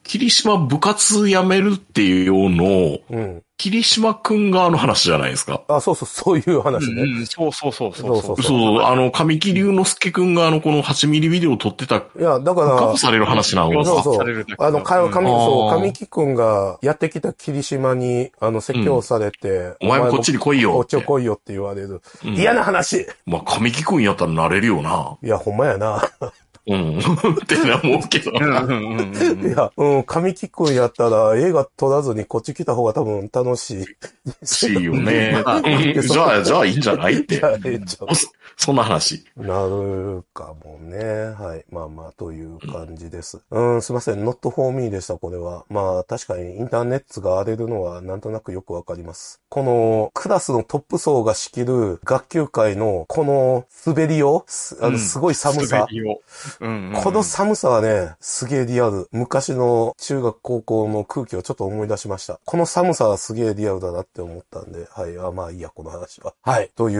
霧島部活辞めるっていうのを、うん。霧島くん側の話じゃないですか。 あ、そうそう、そういう話ね。 うん、そうそうそうそうそう。そう、あの、神木隆之介くんがあの、このはちミリビデオを撮ってた。いや、だから。 カップされる話なのか。 そうそう。あの、か、神、そう、神木くんがやってきた霧島に、あの、説教されて、うん、 お前もこっちに来いよ。 こっちに来いよって言われる。うん、嫌な話。 まあ、神木くんやったらなれるよな。 いや、ほんまやな。 うん。って思うけど。いや、うん、神木くんやったら映画撮らずにこっち来た方が多分楽しい。 しいよね。じゃあ、じゃあいいんじゃないって。そんな話。 なるかもね。はい。まあまあ、という感じです。うん、うん、すいません。not for me でした、これは。まあ、確かにインターネットが荒れるのはなんとなくよくわかります。この、クラスのトップ層が仕切る学級会の、この滑りを、あの、すごい寒さ。 滑りを。 うんうん、この寒さはね、すげえリアル。昔の中学高校の空気をちょっと思い出しました。この寒さはすげえリアルだなって思ったんで、はい。あ、まあいいや、この話は。はい。という、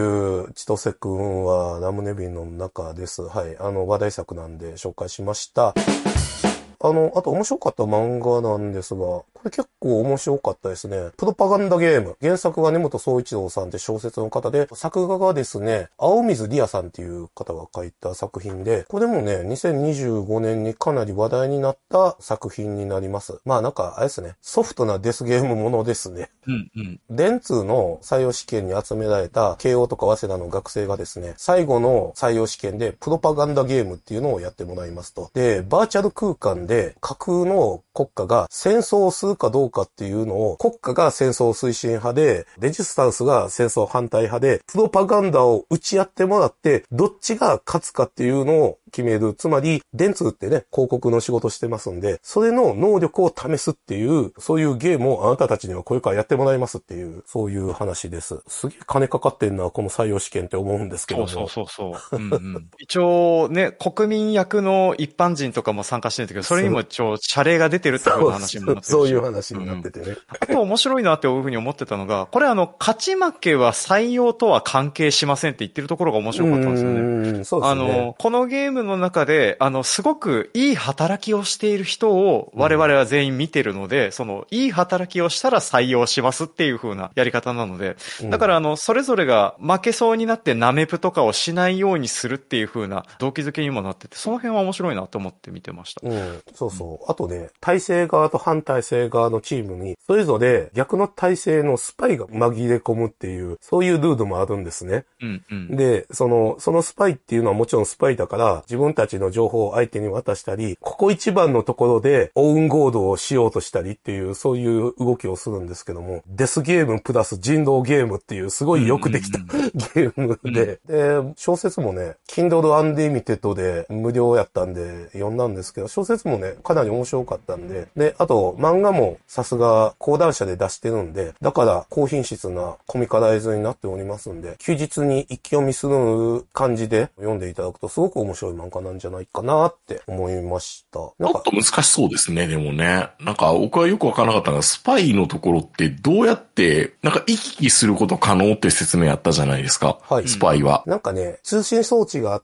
千歳くんはラムネビンの中です。はい。あの、話題作なんで紹介しました。あの、あと面白かった漫画なんですが、これ結構面白かったですね。プロパガンダゲーム。原作が根本総一郎さんって小説の方で、作画がですね、青水リアさんっていう方が書いた作品で、これもね、にせんにじゅうごねんにかなり話題になった作品になります。まあなんか、あれですね、ソフトなデスゲームものですね。 うんうん。 電通の採用試験に集められた慶応とか早稲田の学生がですね、最後の採用試験でプロパガンダゲームっていうのをやってもらいますと。で、バーチャル空間で架空の国家が戦争をするかどうかっていうのを、国家が戦争推進派で、レジスタンスが戦争反対派で、プロパガンダを打ち合ってもらって、どっちが勝つかっていうのを決める。つまり、電通ってね、広告の仕事してますんで、それの能力を試すっていう、そういうゲームをあなたたちにはこれからやってもらいますっていう、そういう話です。すげえ金かかってんな、この採用試験って思うんですけども。 そうそうそうそう。うんうん、一応ね、国民役の一般人とかも参加してるんだけど、それにも一応謝礼が出てるっていう話にもなってるし。 そういう話になっててね。うん、 あと面白いなっていうふうに思ってたのが、これあの、勝ち負けは採用とは関係しませんって言ってるところが面白かったんですよね。 うん、そうですね。 あの、このゲームの中で、あの、すごくいい働きをしている人を我々は全員見てるので、うん、その、いい働きをしたら採用しますっていう風なやり方なので、だからあの、それぞれが負けそうになってナメプとかをしないようにするっていう風な動機づけにもなってて、その辺は面白いなと思って見てました。 うん、そうそう。うん、あとね、体制側と反体制側のチームに、それぞれ逆の体制のスパイが紛れ込むっていう、そういうルールもあるんですね。 うんうん、 で、その、そのスパイっていうのはもちろんスパイだから、自分たちの情報を相手に渡したり、ここ一番のところでオウンゴールをしようとしたりっていう、そういう動きをするんですけども、デスゲームプラス人狼ゲームっていうすごいよくできた、うんうんうん、ゲームで、で、小説もね、Kindle Unlimited で無料やったんで読んだんですけど、小説もね、かなり面白かったんで、で、あと漫画もさすが講談社で出してるんで、だから高品質なコミカライズになっておりますんで、休日に一気読みする感じで読んでいただくとすごく面白い漫画なんじゃないかなって思いました。 なんかちょっと難しそうですね、でもね。なんか僕はよくわからなかったのが、スパイのところってどうやって、なんか行き来すること可能って説明あったじゃないですか。はい。スパイは。 なんかね、通信装置があって、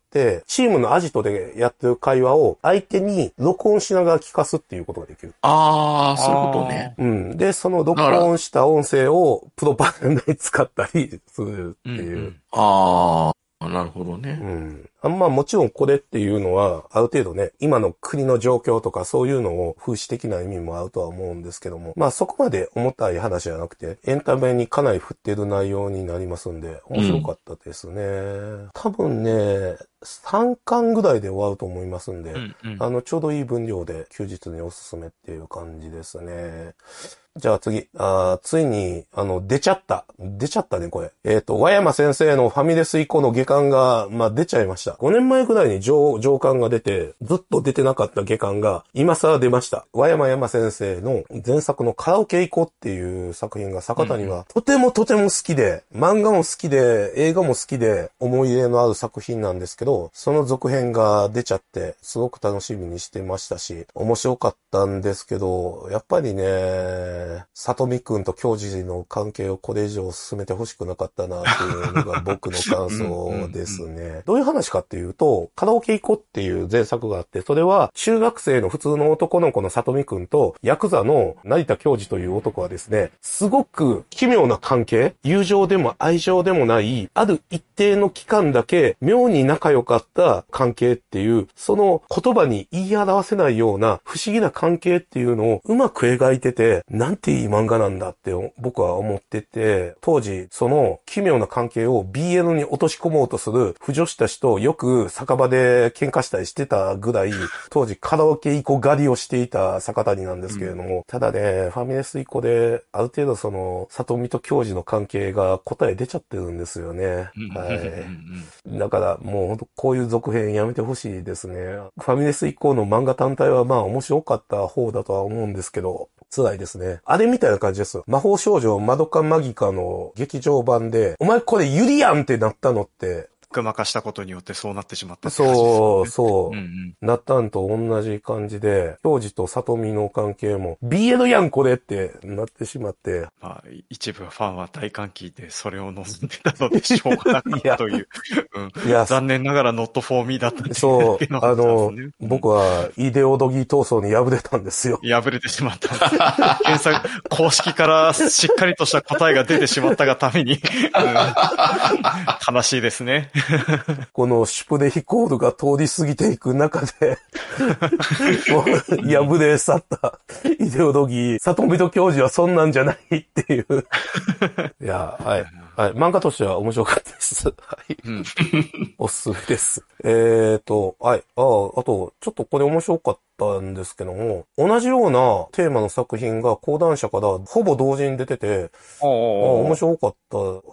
チームのアジトでやってる会話を相手に録音しながら聞かすっていうことができる。 あー、そういうことね。 うん。で、その録音した音声をプロパガンダに使ったりするっていう。うんうん、 あー。なるほどね。 うん。あんまもちろんこれっていうのは、ある程度ね、今の国の状況とかそういうのを風刺的な意味もあるとは思うんですけども、まあそこまで重たい話じゃなくて、エンタメにかなり振ってる内容になりますんで、面白かったですね。うん、多分ね、さんかんぐらいで終わると思いますんで、うんうん、あの、ちょうどいい分量で休日におすすめっていう感じですね。じゃあ次、あついに、あの、出ちゃった。出ちゃったね、これ。えっと、和山先生のファミレス以降の下巻が、まあ、出ちゃいました。ごねんまえぐらいに上、上巻が出て、ずっと出てなかった下巻が、今更出ました。和山山先生の前作のカラオケ行こうっていう作品が坂田には、とてもとても好きで、漫画も好きで、映画も好きで、思い入れのある作品なんですけど、その続編が出ちゃって、すごく楽しみにしてましたし、面白かったんですけど、やっぱりね、里見くんと京次の関係をこれ以上進めてほしくなかったなっていうのが僕の感想ですね。うんうんうん、どういう話かっっていうと、カラオケ行こっていう前作があって、それは中学生の普通の男の子の里見くんと、ヤクザの成田教授という男はですね、すごく奇妙な関係、友情でも愛情でもない、ある一定の期間だけ妙に仲良かった関係っていう、その言葉に言い表せないような不思議な関係っていうのをうまく描いてて、なんていい漫画なんだって僕は思ってて、当時その奇妙な関係を ビーエル に落とし込もうとする不女子たちとよく酒場で喧嘩したりしてたぐらい、当時カラオケ以降狩りをしていた坂谷なんですけれども、うん、ただね、ファミレス以降である程度その里見と教授の関係が答え出ちゃってるんですよね。はい。だからもう本当こういう続編やめてほしいですね。ファミレス以降の漫画単体はまあ面白かった方だとは思うんですけど、辛いですね。あれみたいな感じです。魔法少女マドカマギカの劇場版で、お前これユリやんってなったのって、 ごまかしたことによってそうなってしまったって感じですよね。 そう、そう、うんうん。なったんと同じ感じで、教授と里見の関係も、ビーエル やんこれってなってしまって。 まあ、一部ファンは大歓喜でそれを望んでたのでしょうがなかったという。うん、いや残念ながら not for me だったんですそう、あの、うん、僕はイデオロギー闘争に敗れたんですよ。 敗れてしまったんです。検索、公式からしっかりとした答えが出てしまったがために、うん、悲しいですね。 このシュプレヒコールが通り過ぎていく中で、もう破れ去ったイデオロギー、里見と教授はそんなんじゃないっていう。いや、はい。はい。漫画としては面白かったです。はい。うん、おすすめです。えーと、はい。ああ、あと、ちょっとこれ面白かったんですけども、同じようなテーマの作品が講談社からほぼ同時に出てて、ああ、面白かった。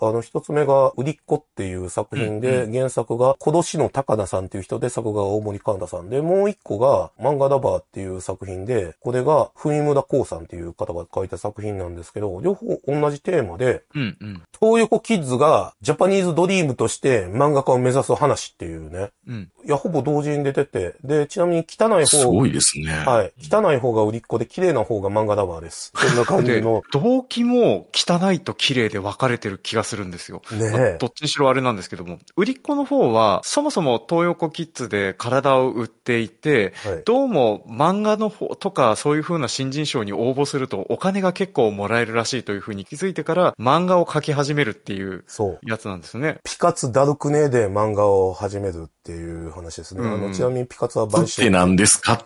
あの、一つ目が、売りっ子っていう作品で、うんうん、原作が、殺しの高田さんっていう人で、作画が大森環太さんで、もう一個が、漫画ラバーっていう作品で、これが、文村光さんっていう方が書いた作品なんですけど、両方同じテーマで、うんうん、東横キッズが、ジャパニーズドリームとして漫画家を目指す話っていうね。うん、いや、ほぼ同時に出てて、で、ちなみに汚い方、 すごいですね。 はい。汚い方が売りっ子で、綺麗な方が漫画ラバーです。そんな感じの。 動機も汚いと綺麗で分かれてる気がするんですよ。ねえ、まあ、どっちにしろあれなんですけども、売りっ子の方は、そもそも東横キッズで体を売っていて、はい、どうも漫画の方とかそういう風な新人賞に応募するとお金が結構もらえるらしいという風に気づいてから漫画を描き始めるっていうやつなんですよね。 ピカツダルクネで漫画を始めるっていう話ですね。うん、あのちなみにピカツは買収って何ですかって、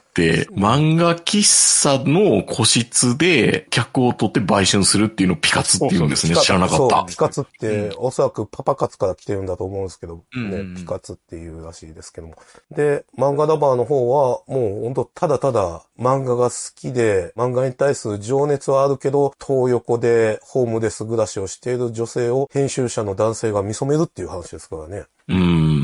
漫画喫茶の個室で客を取って売春するっていうのをピカツっていうんですね。知らなかった。 ピカツって、うん、おそらくパパ活から来てるんだと思うんですけど、うんうん、ね、ピカツっていうらしいですけども。で、漫画ラバーの方はもうほんとただただ漫画が好きで、漫画に対する情熱はあるけど、東横でホームレス暮らしをしている女性を編集者の男性が見初めるっていう話ですからね。 うん。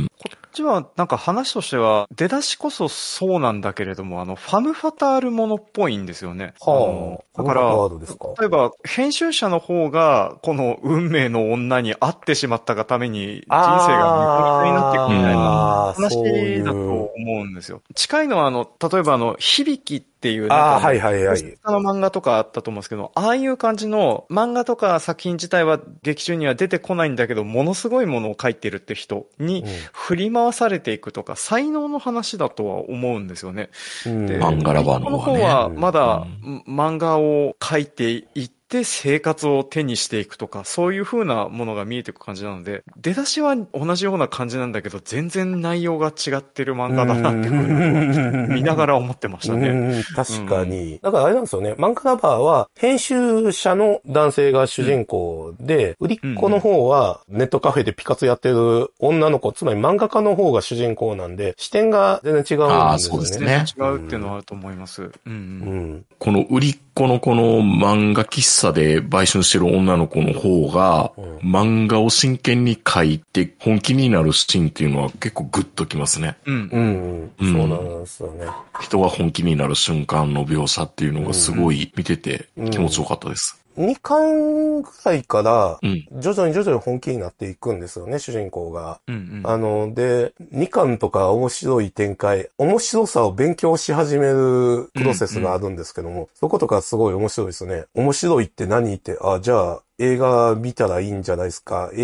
こっちはなんか話としては出だしこそそうなんだけれども、あのファムファタールものっぽいんですよね。はあ、だから例えば編集者の方がこの運命の女に会ってしまったがために人生がめちゃくちゃになっていくみたいな話だと思うんですよ。近いのはあの例えばあの響きっていうなんかはいはいはい。 の漫画とかあったと思うんですけど、ああいう感じの漫画とか作品自体は劇中には出てこないんだけど、ものすごいものを書いてるって人に振り回されていくとか、才能の話だとは思うんですよね。 うん、で、漫画ラバーの方はね。 この方はまだ漫画を書いていって、で生活を手にしていくとか、そういう風なものが見えていく感じなので、出だしは同じような感じなんだけど、全然内容が違ってる漫画だなっていう風に見ながら思ってましたね。 確かに、うん。だからあれなんですよね。漫画ラバーは編集者の男性が主人公で、うん、売りっ子の方はネットカフェでピカツやってる女の子、つまり漫画家の方が主人公なんで、視点が全然違うんですよね。ああ、そうですね。 違うっていうのはあると思います。うんうんうん、 この売りっ子のこの漫画喫茶で売春してる女の子の方が、うん、漫画を真剣に描いて本気になるシーンっていうのは結構グッときますね。 うん。うん。うん、そうなんですよね。 人が本気になる瞬間の描写っていうのがすごい見てて気持ちよかったです。 うん、にかんぐらいから、徐々に徐々に本気になっていくんですよね、主人公が。うんうん、あの、で、にかんとか面白い展開、面白さを勉強し始めるプロセスがあるんですけども、うんうん、そことかすごい面白いですね。面白いって何って、あ、じゃあ、映画見たらいいんじゃないですか。映画っ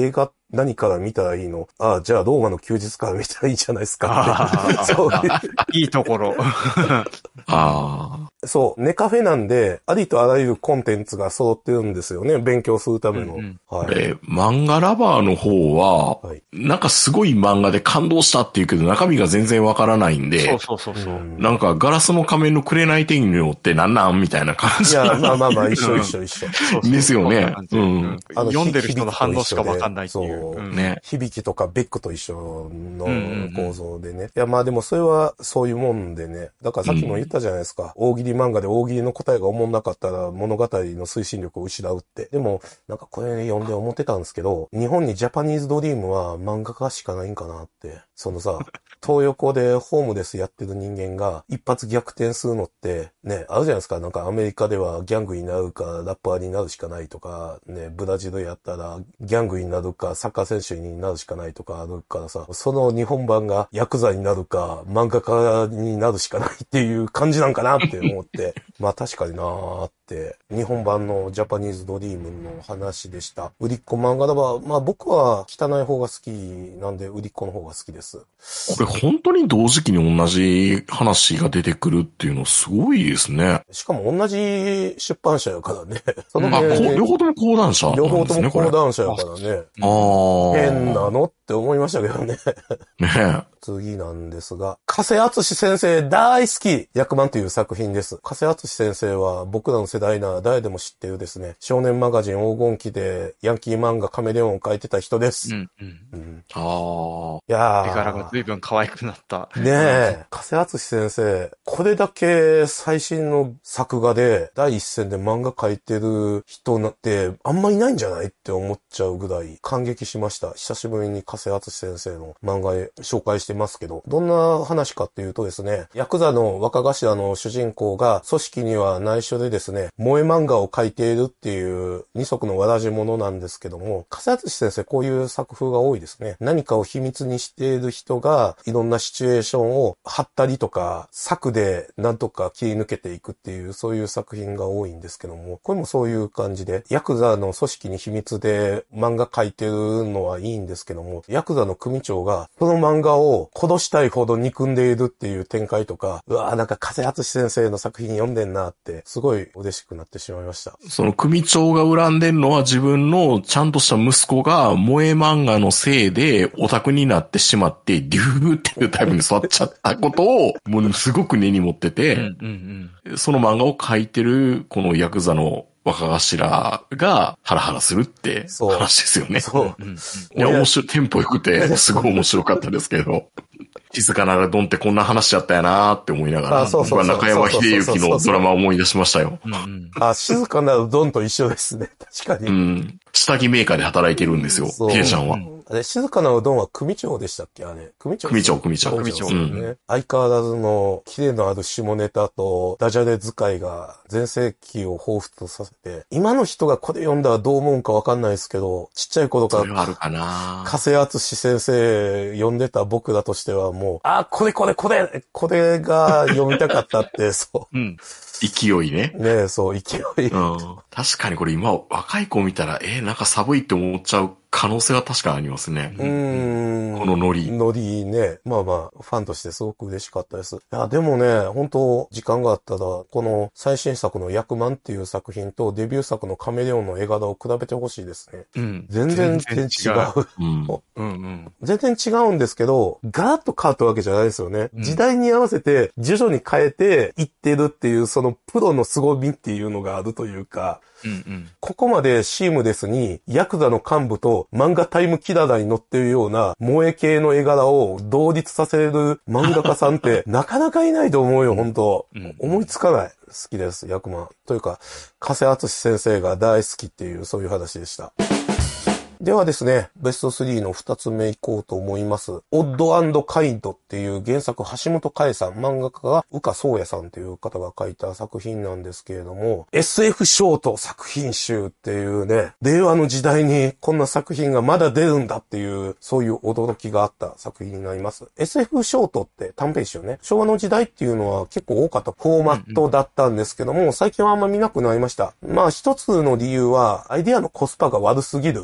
何から見たらいいの？ああ、じゃあローマの休日から見たらいいじゃないですかって。そういういいところ。 ああ。そう、ネカフェなんで、ありとあらゆるコンテンツが揃ってるんですよね。勉強するための。うんうん、 はい。えー、漫画ラバーの方は、はい、なんかすごい漫画で感動したっていうけど、中身が全然わからないんで、 そうそうそうそう。 なんかガラスの仮面の紅天によってなんなんみたいな感じ。 いや、まあまあまあ、一緒一緒一緒。 ですよね。うん。 あの読んでる人の反応しかわかんないっていう。 そう、うん、ね。響きとかベックと一緒の構造でね。うんうんうん、いや、まあでもそれはそういうもんでね。だからさっきも言ったじゃないですか。うん、大喜利漫画で大喜利の答えが思んなかったら物語の推進力を失うって。でも、なんかこれ読んで思ってたんですけど、日本にジャパニーズドリームは漫画家しかないんかなって。そのさ、東横でホームレスやってる人間が一発逆転するのってね、あるじゃないですか。なんかアメリカではギャングになるかラッパーになるしかないとか、ね、ブラジルやったらギャングになるかサッカー選手になるしかないとかあるからさ、その日本版がヤクザになるか漫画家になるしかないっていう感じなんかなって思って、まあ確かになーって、日本版のジャパニーズドリームの話でした。売りっ子漫画だば、まあ僕は汚い方が好きなんで売りっ子の方が好きです。 これ本当に同時期に同じ話が出てくるっていうのすごいですね。 しかも同じ出版社やからね。 その辺、うん、あ、両方とも講談社なんですね。 両方とも講談社やからね。ああ。変なのって思いましたけどね。ねえ。次なんですが、加瀬敦先生大好き役満という作品です。加瀬敦先生は僕らの世代なら誰でも知ってるですね。少年マガジン黄金期でヤンキー漫画カメレオンを描いてた人です。うんうんうん、 ああ。いやー。絵柄が随分可愛くなった。 ねえ。加瀬敦先生、これだけ最新の作画で第一線で漫画描いてる人なってあんまいないんじゃないって思っちゃうぐらい感激しました。久しぶりに加瀬敦先生の漫画へ紹介してますけど、どんな話かっていうとですね、ヤクザの若頭の主人公が組織には内緒でですね、萌え漫画を描いているっていう二足のわらじ者なんですけども、加瀬敦先生こういう作風が多いですね。何かを秘密にしている人がいろんなシチュエーションを張ったりとか、策でなんとか切り抜けていくっていうそういう作品が多いんですけども、これもそういう感じで、ヤクザの組織に秘密で漫画描いてるのはいいんですけども、ヤクザの組長がその漫画を殺したいほど憎んでいるっていう展開とか、うわぁなんか加瀬敦先生の作品読んでんなってすごい嬉しくなってしまいました。 その組長が恨んでるのは自分のちゃんとした息子が萌え漫画のせいでオタクになってしまってデューっていうタイプに育っちゃったことをもうすごく根に持ってて、うんうんうん、その漫画を描いてるこのヤクザの若頭がハラハラするって話ですよね。そう。そう、いや、面白い、テンポ良くて、すごい面白かったですけど。静かならドンってこんな話やったやなーって思いながら、僕は中山秀幸のドラマを思い出しましたよ。 あ、静かならドンと一緒ですね。確かに。 うん。下着メーカーで働いてるんですよ、ケイちゃんは。 あれ、静かなうどんは組長でしたっけあれ。組長組長、組長。 組長、ね。うん、相変わらずの、キレのある下ネタと、ダジャレ使いが、全盛期を彷彿とさせて、今の人がこれ読んだらどう思うんかわかんないですけど、ちっちゃい頃から、 それはあるかな加瀬敦先生読んでた僕らとしてはもう、あ、これこれこれこれが読みたかったって、そう。うん。 勢いね。 ねえ、そう、勢い。うん。 確かにこれ今若い子見たら、えー、なんか寒いって思っちゃう可能性は確かにありますね。うーん。このノリ。 ノリね。まあまあ、ファンとしてすごく嬉しかったです。いや、でもね、本当時間があったら、この最新作の役満っていう作品とデビュー作のカメレオンの絵柄を比べてほしいですね。うん。全然全然違う。うん。うんうん。全然違うんですけど、ガラッと変わったわけじゃないですよね。うん、時代に合わせて徐々に変えていってるっていう、そのプロの凄みっていうのがあるというか、うんうん、ここまでシームレスにヤクザの幹部と漫画タイムキララに載ってるような萌え系の絵柄を同立させる漫画家さんってなかなかいないと思うよ、本当、うんうん、思いつかない。好きです、役満。というか、加瀬敦先生が大好きっていうそういう話でした。ではですね、ベストスリーの二つ目いこうと思います。オッド&カインドっていう原作橋本海さん、漫画家が宇賀宗也さんという方が書いた作品なんですけれども、エスエフ ショート作品集っていうね、令和の時代にこんな作品がまだ出るんだっていう、そういう驚きがあった作品になります。エスエフ ショートって短編集ね、昭和の時代っていうのは結構多かったフォーマットだったんですけども、最近はあんま見なくなりました。まあ一つの理由は、アイデアのコスパが悪すぎる。それ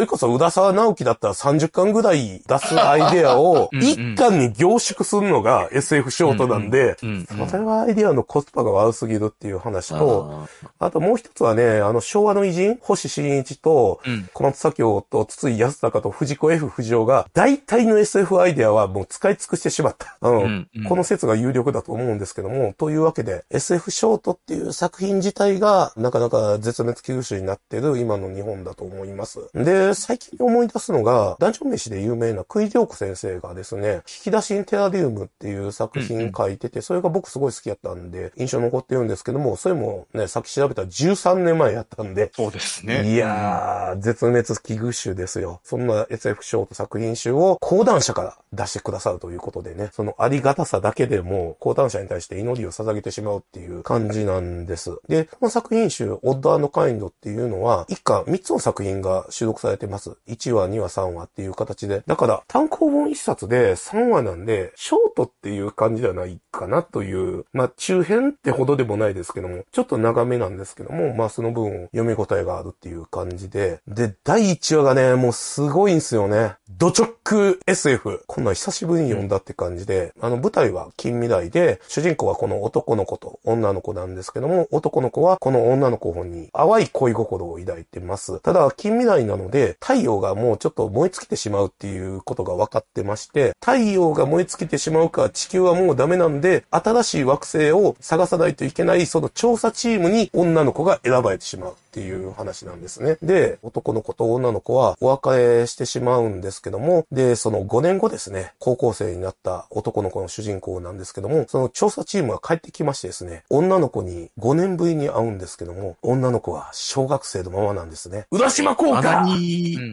こそ宇田沢直樹だったらさんじゅっかんぐらい出すアイデアをいっかんに凝縮するのが エスエフ ショートなんで、それはアイデアのコスパが悪すぎるっていう話と、あともう一つはね、あの昭和の偉人、星新一と小松左京と筒井康隆と藤子 F 不二雄が大体の エスエフ アイデアはもう使い尽くしてしまった。あの、うんうん、この説が有力だと思うんですけども、というわけで エスエフ ショートっていう作品自体がなかなか絶滅危惧種になっている今の日本だと思います。で、最近思い出すのが、ダンジョン飯で有名な久井良子先生がですね、引き出しにテラリウムっていう作品書いてて、うんうん、それが僕すごい好きやったんで、印象残ってるんですけども、それもね、さっき調べたらじゅうさんねんまえやったんで、 そうですね。 いやー、うん、絶滅危惧種ですよ。そんな エスエフ ショート作品集を講談社から出してくださるということでね、そのありがたさだけでも講談社に対して祈りを捧げてしまうっていう感じなんです。で、この作品集、オッド&カインドっていうのは、一巻みっつの作品が収録されてます。いちわ、にわ、さんわっていう形で。だから、単行本いっさつでさんわなんで、ショートっていう感じではないかなという、まあ、中編ってほどでもないですけども、ちょっと長めなんですけども、まあ、その分読み応えがあるっていう感じで。で、だいいちわがね、もうすごいんすよね。ド直球 エスエフ。こんな久しぶりに読んだって感じで、あの舞台は近未来で、主人公はこの男の子と女の子なんですけども、男の子はこの女の子に淡い恋心を抱いてます。ただ、近未来なので、太陽がもうちょっと燃え尽きてしまうっていうことが分かってまして、太陽が燃え尽きてしまうか、地球はもうダメなんで、新しい惑星を探さないといけない、その調査チームに女の子が選ばれてしまうっていう話なんですね。で、男の子と女の子はお別れしてしまうんですけども、で、そのごねんごですね、高校生になった男の子の主人公なんですけども、その調査チームが帰ってきましてですね、女の子にごねんぶりに会うんですけども、女の子は小学生のままなんですね。浦島効果、うん、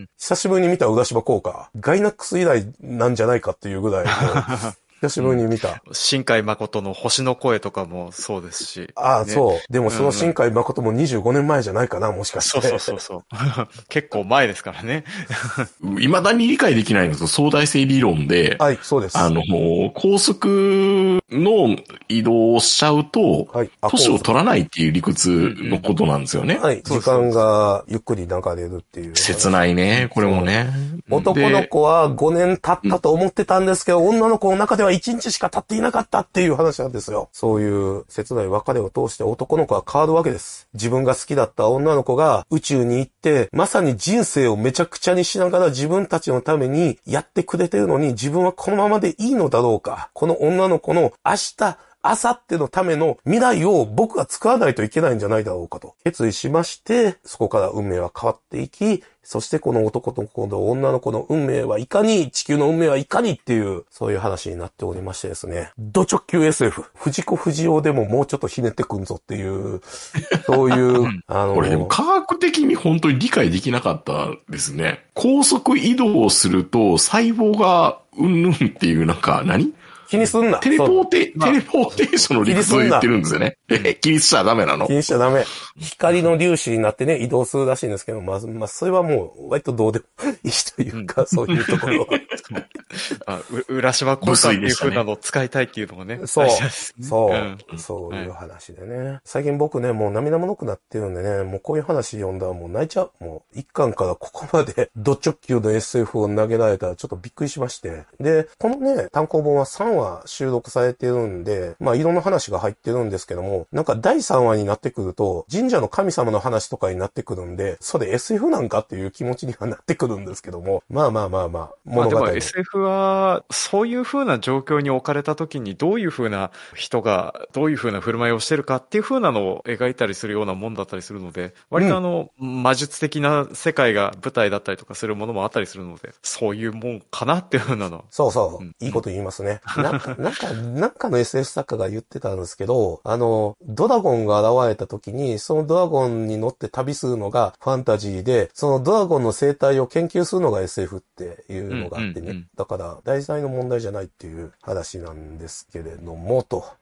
久しぶりに見た浦島効果、ガイナックス以来なんじゃないかっていうぐらいの久しぶりに見た。うん、 新海誠の星の声とかもそうですし。 ああ、ね、そう。でもその新海誠もにじゅうごねんまえじゃないかな、もしかして。 そうそうそうそう。結構前ですからね。 未だに理解できないのと相対性理論で。 はい、そうです。 あの、高速の移動をしちゃうと、はい、年を取らないっていう理屈のことなんですよね。 うんうん、はい。時間がゆっくり流れるっていう。 切ないね、これもね。 男の子はごねん経ったと思ってたんですけど、女の子の中ではいちにちしか経っていなかったっていう話なんですよ。そういう切ない別れを通して男の子は変わるわけです。自分が好きだった女の子が宇宙に行って、まさに人生をめちゃくちゃにしながら自分たちのためにやってくれてるのに、自分はこのままでいいのだろうか。この女の子の明日、明後日のための未来を僕が作らないといけないんじゃないだろうかと決意しまして、そこから運命は変わっていき、そしてこの男の子と女の子の運命はいかに、地球の運命はいかにっていう、そういう話になっておりましてですね。ド直球 エスエフ。藤子不二雄でももうちょっとひねってくんぞっていう、そういう、あの。 これでも科学的に本当に理解できなかったですね。高速移動をすると細胞がうんぬんっていうなんか何気にすんな。 テレポーテ、テレポーテーションの理屈を言ってるんですよね。え、気にしちゃダメなの？ 気にしちゃダメ。光の粒子になってね、移動するらしいんですけど、まあ、まあ、それはもう、割とどうでもいいというか、うん、そういうところは。 あ、う、浦島効果っていう風なのを使いたいっていうのもね。 そう。そう、うん。そういう話でね、はい。最近僕ね、もう涙もろくなってるんでね、もうこういう話読んだらもう泣いちゃう。もう、一巻からここまで、ド直球の エスエフ を投げられたらちょっとびっくりしまして。で、このね、単行本はさんわ収録されてるんで、まあいろんな話が入ってるんですけども、なんかだいさんわになってくると、神社の神様の話とかになってくるんで、それ エスエフ なんかっていう気持ちにはなってくるんですけども、まあまあまあまあ、 物語。まあでも エスエフ は、そういう風な状況に置かれた時にどういう風な人が、どういう風な振る舞いをしてるかっていう風なのを描いたりするようなもんだったりするので、割とあの、うん、魔術的な世界が舞台だったりとかするものもあったりするので、そういうもんかなっていう風なの。 そうそう、うん、いいこと言いますね。なんか、なんか、なんかの エスエフ 作家が言ってたんですけど、あの、ドラゴンが現れた時に、そのドラゴンに乗って旅するのがファンタジーで、そのドラゴンの生態を研究するのが エスエフ っていうのがあってね。うんうんうん、だから、題材の問題じゃないっていう話なんですけれども、と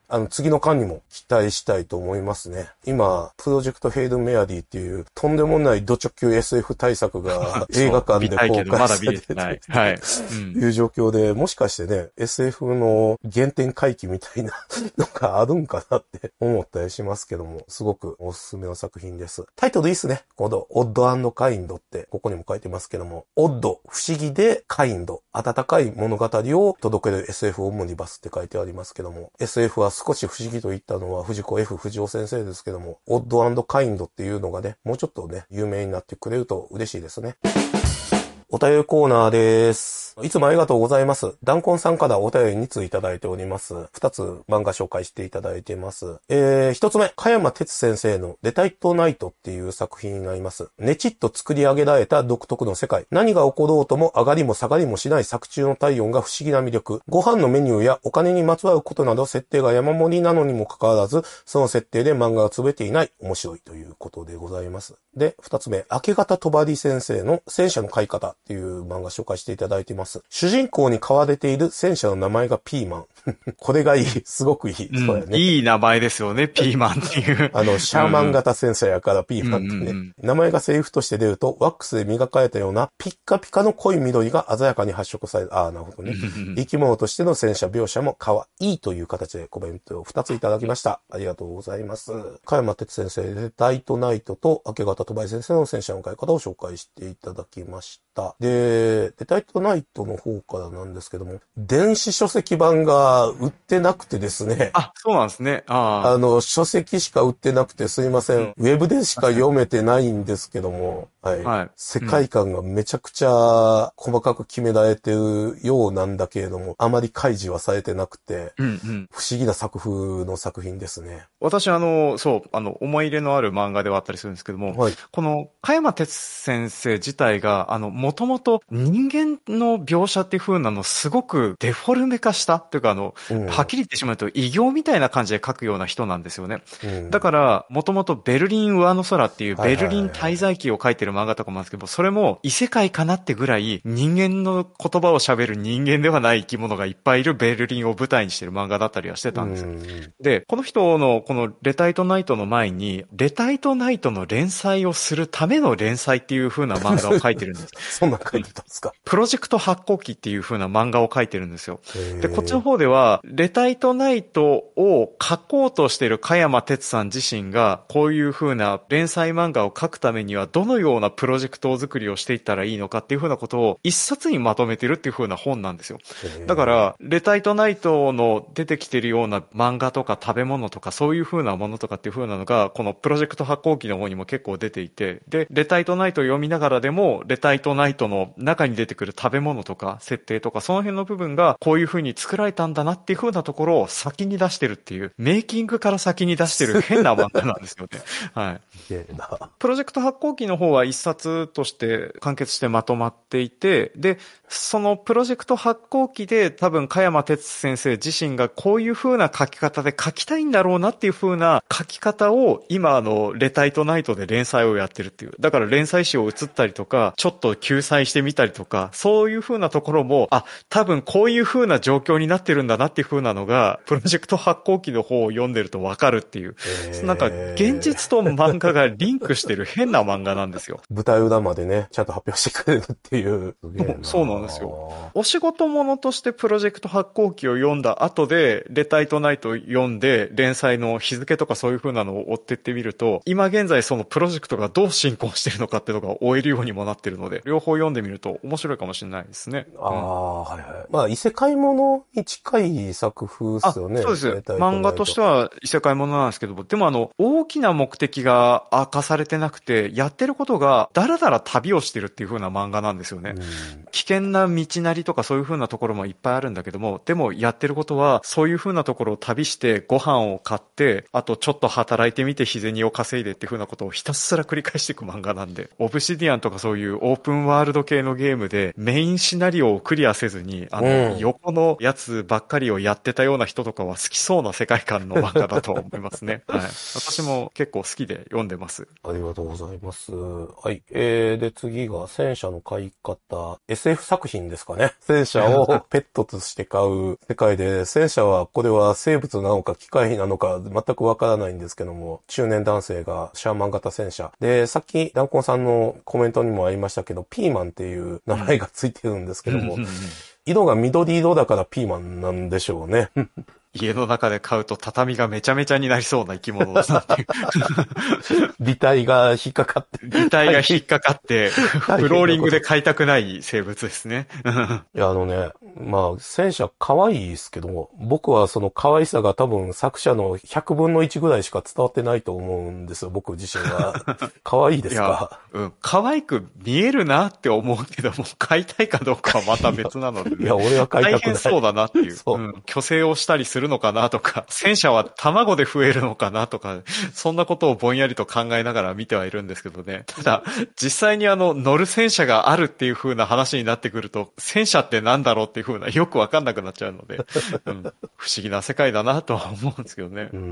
あの、次の巻にも期待したいと思いますね。今、プロジェクトヘイドンメアディっていう、とんでもないド直球 エスエフ 大作が映画館で公開されてて、 はい。はい。 いう状況で、もしかしてね、エスエフ の原点回帰みたいなのがあるんかなって思ったりしますけども、すごくおすすめの作品です。タイトルいいっすね。このオッド&カインドって、ここにも書いてますけども、オッド、不思議でカインド、温かい物語を届ける エスエフ オムニバスって書いてありますけども、エスエフ は少し不思議と言ったのは藤子 F 不二雄先生ですけども、オッド&カインドっていうのがね、もうちょっとね、有名になってくれると嬉しいですね。お便りコーナーです。いつもありがとうございます。ダンコンさんからお便りについただいております。二つ漫画紹介していただいています。えー、一つ目、加山哲先生のレタイトナイトっていう作品になります。ねちっと作り上げられた独特の世界。何が起ころうとも上がりも下がりもしない作中の体温が不思議な魅力。ご飯のメニューやお金にまつわることなど設定が山盛りなのにもかかわらず、その設定で漫画が潰れていない面白いということでございます。で、二つ目、明け方とばり先生の戦車の買い方っていう漫画紹介していただいています。主人公に買われている戦車の名前がピーマン。これがいい。すごくいい。 うん、 そうやね。 いい名前ですよね、ピーマンっていう。 あの、シャーマン型戦車やからピーマンってね。うんうんうん、名前がセリフとして出ると、ワックスで磨かれたようなピッカピカの濃い緑が鮮やかに発色される。ああ、なるほどね。生き物としての戦車描写も可愛いという形でコメントをふたついただきました。ありがとうございます。加山哲先生で、ダイトナイトと明け方とばり先生の戦車の買い方を紹介していただきました。で、デタイトナイトの方からなんですけども、電子書籍版が売ってなくてですね。 あ、そうなんですね。ああの、書籍しか売ってなくてすいません。うん、ウェブでしか読めてないんですけども、はい。はい、世界観がめちゃくちゃ細かく決められてるようなんだけれども、あまり開示はされてなくて、うんうん、不思議な作風の作品ですね。 私、あの、そう、あの、思い入れのある漫画ではあったりするんですけども、はい、この、加山哲先生自体が、あの、もともと人間の描写っていう風なのすごくデフォルメ化したっていうか、あの、うん、はっきり言ってしまうと異形みたいな感じで描くような人なんですよね。うん、だから、もともとベルリン上の空っていうベルリン滞在記を書いてる漫画とかもあるんですけど、それも異世界かなってぐらい人間の言葉を喋る人間ではない生き物がいっぱいいるベルリンを舞台にしてる漫画だったりはしてたんですよ。うん、で、この人のこのレタイトナイトの前に、レタイトナイトの連載をするための連載っていう風な漫画を書いてるんです。 そんな書いてたんですか？ プロジェクト発行機っていう風な漫画を書いてるんですよ。で、こっちの方では、レタイトナイトを書こうとしている加山哲さん自身が、こういう風な連載漫画を書くためには、どのようなプロジェクト作りをしていったらいいのかっていう風なことを一冊にまとめてるっていう風な本なんですよ。だから、レタイトナイトの出てきてるような漫画とか食べ物とかそういう風なものとかっていう風なのが、このプロジェクト発行機の方にも結構出ていて、で、レタイトナイトを読みながらでも、レタイトナイトの中に出てくる食べ物とか設定とかその辺の部分がこういう風に作られたんだなっていう風なところを先に出してるっていう、メイキングから先に出してる変な漫画なんですよね。はい。プロジェクト発行機の方は一冊として完結してまとまっていて、で、そのプロジェクト発行機で多分加山哲先生自身がこういう風な書き方で書きたいんだろうなっていう風な書き方を今あのレタイトナイトで連載をやってるっていう。だから連載誌を移ったりとか、ちょっと救済してみたりとか、そういう風なところも、あ、多分こういう風な状況になってるんだなっていう風なのが、プロジェクト発行機の方を読んでるとわかるっていう。なんか現実と漫画がリンクしてる変な漫画なんですよ。 舞台裏までね、ちゃんと発表してくれるっていう。 そうなんですよ。お仕事ものとしてプロジェクト発行機を読んだ後で、レタイトナイトを読んで、連載の日付とかそういう風なのを追ってってみると、今現在そのプロジェクトがどう進行してるのかっていうのが追えるようにもなってるので、両方読んでみると面白いかもしれないですね。 ああ、うん、はいはい。まあ、異世界ものに近い作風ですよね。 そうです。漫画としては異世界ものなんですけど、でもあの、大きな目的が明かされてなくて、やってることがだらだら旅をしてるっていう風な漫画なんですよね。うん、危険な道なりとかそういう風なところもいっぱいあるんだけども、でもやってることはそういう風なところを旅してご飯を買って、あとちょっと働いてみて日銭を稼いでっていう風なことをひたすら繰り返していく漫画なんで、オブシディアンとかそういうオープンワールド系のゲームでメインシナリオをクリアせずに、あの、うん、横のやつばっかりをやってたような人とかは好きそうな世界観の漫画だと思いますね。はい。私も結構好きで読んでます。 ありがとうございます。はい。えー、で次が戦車の買い方、エスエスエフ 作品ですかね。戦車をペットとして買う世界で、戦車はこれは生物なのか機械なのか全くわからないんですけども、中年男性がシャーマン型戦車。で、さっきダンコンさんのコメントにもありましたけど、ピーマンっていう名前がついてるんですけども、色が緑色だからピーマンなんでしょうね。 家の中で買うと畳がめちゃめちゃになりそうな生き物だなっていう。 擬態が引っかかって。 擬態が引っかかって、フローリングで買いたくない生物ですね。 いや、あのね、まあ、戦車可愛いですけど、僕はその可愛さが多分作者のひゃくぶんのいちぐらいしか伝わってないと思うんですよ、僕自身は。可愛いですか？ いや、うん、可愛く見えるなって思うけども、買いたいかどうかはまた別なので、ね。 いや、俺は買いたくない。 大変そうだなっていう。 そう、 うん。虚勢をしたりするのかなとか、戦車は卵で増えるのかなとか、そんなことをぼんやりと考えながら見てはいるんですけどね。ただ、実際にあの、乗る戦車があるっていう風な話になってくると、戦車ってなんだろうっていう風な、よくわかんなくなっちゃうので、うん、不思議な世界だなとは思うんですけどね。 うん、うん。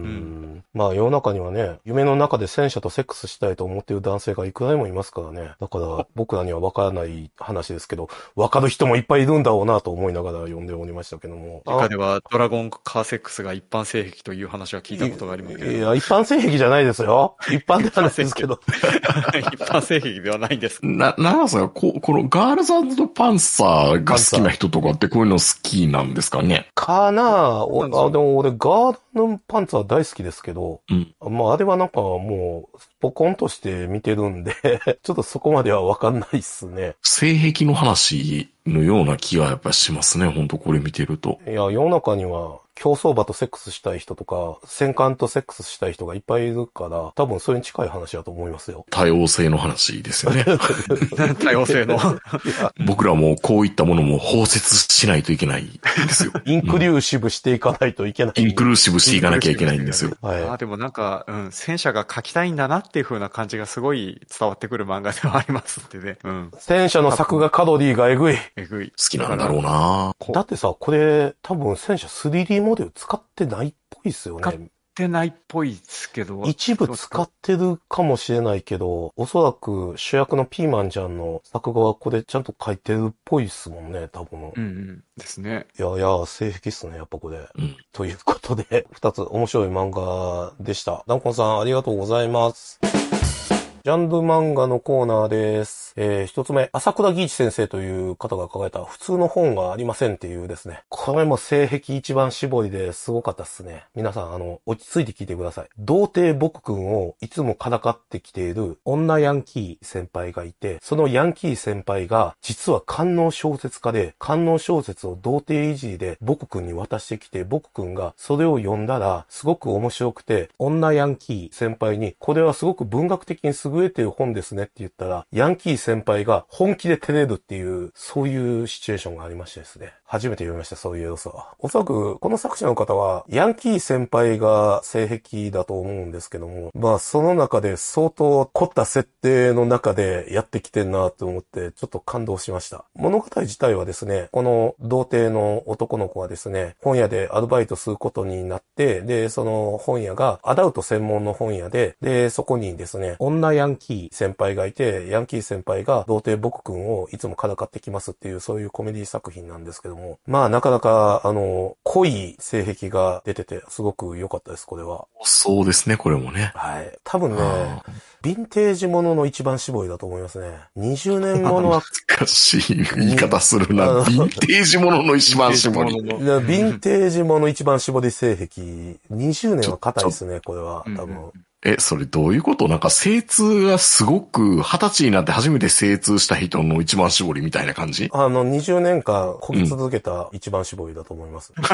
まあ、世の中にはね、夢の中で戦車とセックスしたいと思っている男性がいくらでもいますからね。だから、僕らにはわからない話ですけど、わかる人もいっぱいいるんだろうなと思いながら読んでおりましたけども。 他ではドラゴンカーセックスが一般性癖という話は聞いたことがありますけど。 いや、一般性癖じゃないですよ。一般ではないですけど。 一般性癖ではないんです。 な、なんすか、こ、このガールズ&パンサーが好きな人とかってこういうの好きなんですかね？ かなぁ。お、あ、でも俺ガードパンツァー大好きですけど、うん、まああれはなんかもう、ポコンとして見てるんで、ちょっとそこまではわかんないっすね。 性癖の話のような気がやっぱしますね、ほんとこれ見てると。 いや、世の中には、競走馬とセックスしたい人とか、戦艦とセックスしたい人がいっぱいいるから、多分それに近い話だと思いますよ。 多様性の話ですよね。 多様性の。 僕らもこういったものも包摂しないといけないんですよ。 インクルーシブしていかないといけない。 インクルーシブしていかなきゃいけないんですよ。 はい。あ、でもなんか、うん、戦車が描きたいんだなっていう風な感じがすごい伝わってくる漫画ではありますってね。うん。 戦車の作画カロリーがえぐい。 えぐい。 好きなんだろうな。 だってさ、これ多分戦車 スリーディー モデル使ってないっぽいっすよね。 使ってないっぽいですけど。 一部使ってるかもしれないけど、おそらく主役のピーマンちゃんの作画はこれちゃんと書いてるっぽいっすもんね、多分。 うんうん。ですね。 いやいや、性癖っすね、やっぱこれ。うん、ということで、二つ面白い漫画でした。ダンコンさんありがとうございます。ジャンル漫画のコーナーです。えー、一つ目、朝倉義一先生という方が書かれた普通の本がありませんっていうですね。これも性癖一番絞りですごかったっすね。皆さん、あの、落ち着いて聞いてください。童貞僕くんをいつもからかってきている女ヤンキー先輩がいて、そのヤンキー先輩が実は官能小説家で、官能小説を童貞いじりで僕くんに渡してきて、僕くんがそれを読んだらすごく面白くて、女ヤンキー先輩にこれはすごく文学的に優れてる本ですねって言ったら、ヤンキー先輩が本気で照れるっていう、そういうシチュエーションがありましてですね。初めて読みました、そういう要素は。おそらく、この作者の方は、ヤンキー先輩が性癖だと思うんですけども、まあ、その中で相当凝った設定の中でやってきてんなと思って、ちょっと感動しました。物語自体はですね、この童貞の男の子がですね、本屋でアルバイトすることになって、で、その本屋がアダルト専門の本屋で、で、そこにですね、女ヤンキー先輩がいて、ヤンキー先輩が童貞僕くんをいつもからかってきますっていう、そういうコメディ作品なんですけども、まあなかなか、あの、濃い性癖が出てて、すごく良かったです、これは。 そうですね、これもね。 はい。多分ね、ヴィンテージものの一番絞りだと思いますね。にじゅうねんものは。 難しい言い方するな。ヴィンテージものの一番絞り。 ヴィンテージもの一番絞り性癖。にじゅうねんは硬いですね、これは。多分。 え、それどういうこと？なんか精通がすごく二十歳になって初めて精通した人の一番絞りみたいな感じ？ あの、にじゅうねんかんこぎ続けた一番絞りだと思います。うん、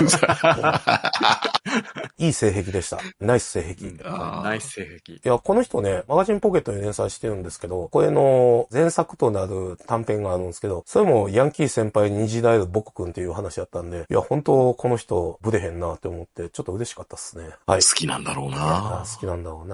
いい性癖でした。ナイス性癖。 ナイス性癖。 いや、この人ね、マガジンポケットに連載してるんですけど、これの前作となる短編があるんですけど、それもヤンキー先輩にいじられる僕くんっていう話だったんで、いや、本当この人ブレへんなって思って、ちょっと嬉しかったっすね。 はい。好きなんだろうな。 好きなんだろうな。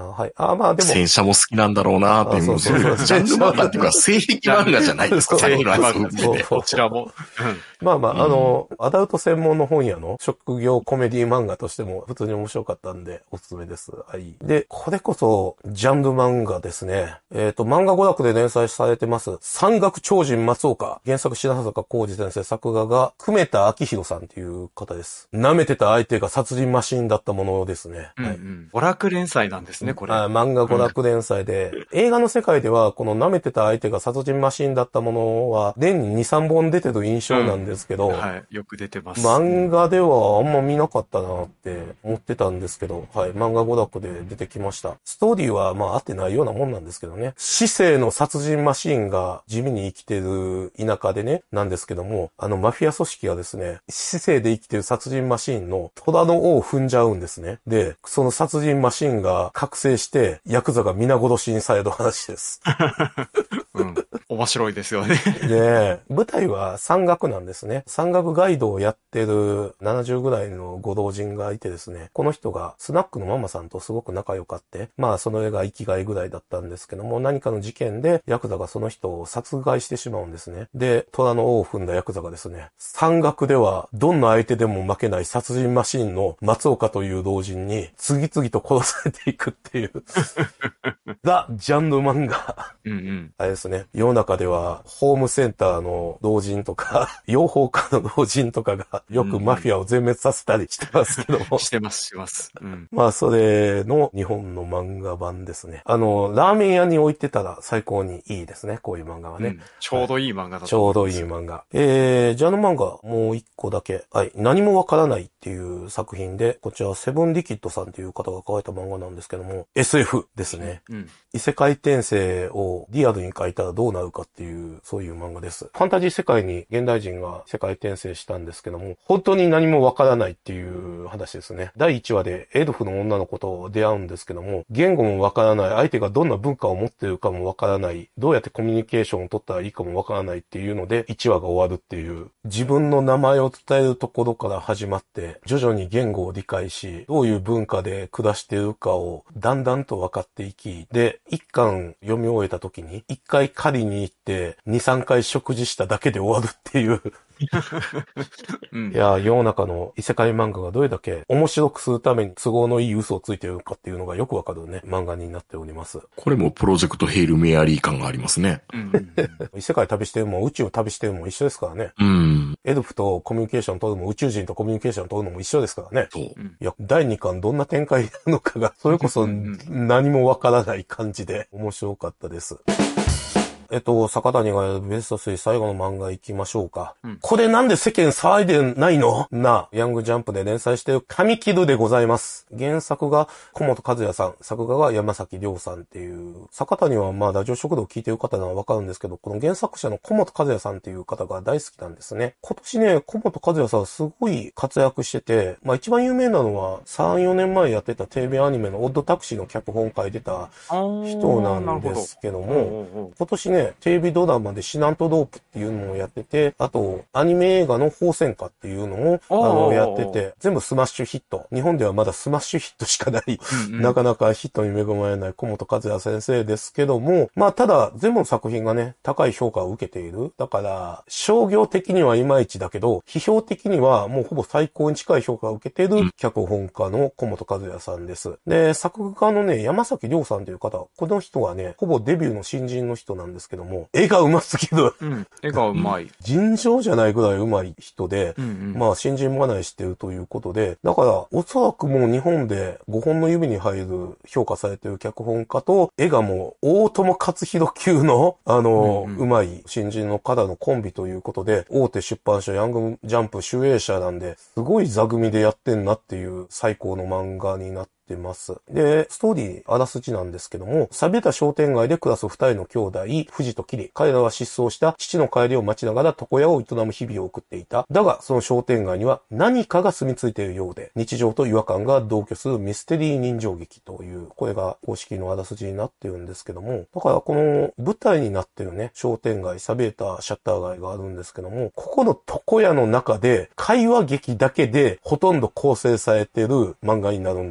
はい。あ、まあでも。 戦車も好きなんだろうなっていう。そうそうそう。ジャンル漫画っていうか、性癖漫画じゃないですか、 性癖漫画ですね。こちらも。 まあまあ、あの、アダルト専門の本屋の職業コメディ漫画としても普通に面白かったんで、おすすめです。はい。で、これこそ、ジャンル漫画ですね。えっと、漫画娯楽で連載されてます、山岳超人松岡。原作白坂浩二先生、作画が、久米田明宏さんっていう方です。舐めてた相手が殺人マシーンだったものですね。 うんうん。娯楽連載なんですね、これ。 あ、漫画娯楽連載で、うん、映画の世界では、この舐めてた相手が殺人マシーンだったものは、年にに、さんぼん出てる印象なんですけど、うん、 はい、よく出てます。 漫画ではあんま見なかったなって思ってたんですけど、はい、漫画娯楽で出てきました。ストーリーはまあ合ってないようなもんなんですけどね。市政の殺人マシーンが地味に生きてる田舎でね、なんですけども、あのマフィア組織がですね、市政で生きてる殺人マシーンの虎の尾を踏んじゃうんですね。で、その殺人マシーンが覚醒して、ヤクザが皆殺しにされる話です。 うん、面白いですよね。 で、舞台は山岳なんですね。山岳ガイドをやってるななじゅうぐらいのご老人がいてですね、この人がスナックのママさんとすごく仲良かって、まあその絵が生きがいぐらいだったんですけども、何かの事件でヤクザがその人を殺害してしまうんですね。で、虎の尾を踏んだヤクザがですね、山岳ではどんな相手でも負けない殺人マシーンの松岡という老人に次々と殺されていくっていうザ・ジャンル漫画。 うんうん。 あれですね。世の中では、ホームセンターの老人とか、養蜂家の老人とかが、よくマフィアを全滅させたりしてますけども。 してます、します。うん、 まあ、それの日本の漫画版ですね。あの、ラーメン屋に置いてたら最高にいいですね。こういう漫画はね。うん、 ちょうどいい漫画だと思います。 ちょうどいい漫画。えー、ジャンル漫画、もう一個だけ。はい。何もわからないっていう作品で、こちら、セブンリキッドさんっていう方が書いた漫画なんですけども、エスエフ ですね。うん、異世界転生をリアルに書いたらどうなるかっていう、そういう漫画です。ファンタジー世界に現代人が世界転生したんですけども、本当に何もわからないっていう話ですね。だいいちわでエルフの女の子と出会うんですけども、言語もわからない、相手がどんな文化を持っているかもわからない、どうやってコミュニケーションを取ったらいいかもわからないっていうので、いちわが終わるっていう、自分の名前を伝えるところから始まって、徐々に言語を理解し、どういう文化で暮らしているかをだんだんと分かっていき、で、一巻読み終えた時に、一回狩りに行って、二、三回食事しただけで終わるっていう。うん、いや、世の中の異世界漫画がどれだけ面白くするために都合のいい嘘をついているかっていうのがよくわかるね、漫画になっております。 これもプロジェクトヘイルメアリー感がありますね。うん、 異世界旅してるも宇宙旅してるも一緒ですからね。 うん、 エルフとコミュニケーション取るのも宇宙人とコミュニケーション取るのも一緒ですからね。そう。いや、だいにかんどんな展開なのかが、それこそ何もわからない感じで面白かったです。えっと、坂谷がやるベストスリー最後の漫画行きましょうか。うん、これなんで世間騒いでないのな、ヤングジャンプで連載している神木ルでございます。原作が小本和也さん、作画が山崎亮さんっていう、坂谷はまあラジオ食堂を聞いてる方ならわかるんですけど、この原作者の小本和也さんっていう方が大好きなんですね。今年ね、小本和也さんすごい活躍してて、まあ一番有名なのはさん、よねんまえやってたテレビアニメのオッドタクシーの脚本書いてた人なんですけども、今年ね、テレビドラマでシナントロープっていうのをやってて、あと、アニメ映画の宝戦歌っていうのも、あの、やってて、全部スマッシュヒット。日本ではまだスマッシュヒットしかない、うんうん、なかなかヒットに恵まれない小本和也先生ですけども、まあ、ただ、全部の作品がね、高い評価を受けている。だから、商業的にはいまいちだけど、批評的にはもうほぼ最高に近い評価を受けている脚本家の小本和也さんです。で、作家のね、山崎亮さんという方、この人はね、ほぼデビューの新人の人なんですけども、絵が上手すぎる。 うん。絵が上手い。 尋常じゃないぐらい上手い人で、うんうん、まあ新人離れしてるということで、だからおそらくもう日本でごほんの指に入る評価されてる脚本家と、絵がもう大友克洋級の、あの、うんうん、上手い新人の方のコンビということで、大手出版社ヤングジャンプ集英社なんで、すごい座組でやってんなっていう最高の漫画になっててます。で、ストーリー、あらすじなんですけども、錆びた商店街で暮らす二人の兄弟、藤と桐。彼らは失踪した父の帰りを待ちながら床屋を営む日々を送っていた。だが、その商店街には何かが住み着いているようで、日常と違和感が同居するミステリー人情劇という、これが公式のあらすじになってるんですけども、だからこの舞台になってるね、商店街、錆びたシャッター街があるんですけども、ここの床屋の中で、会話劇だけでほとんど構成されてる漫画になるんですよ。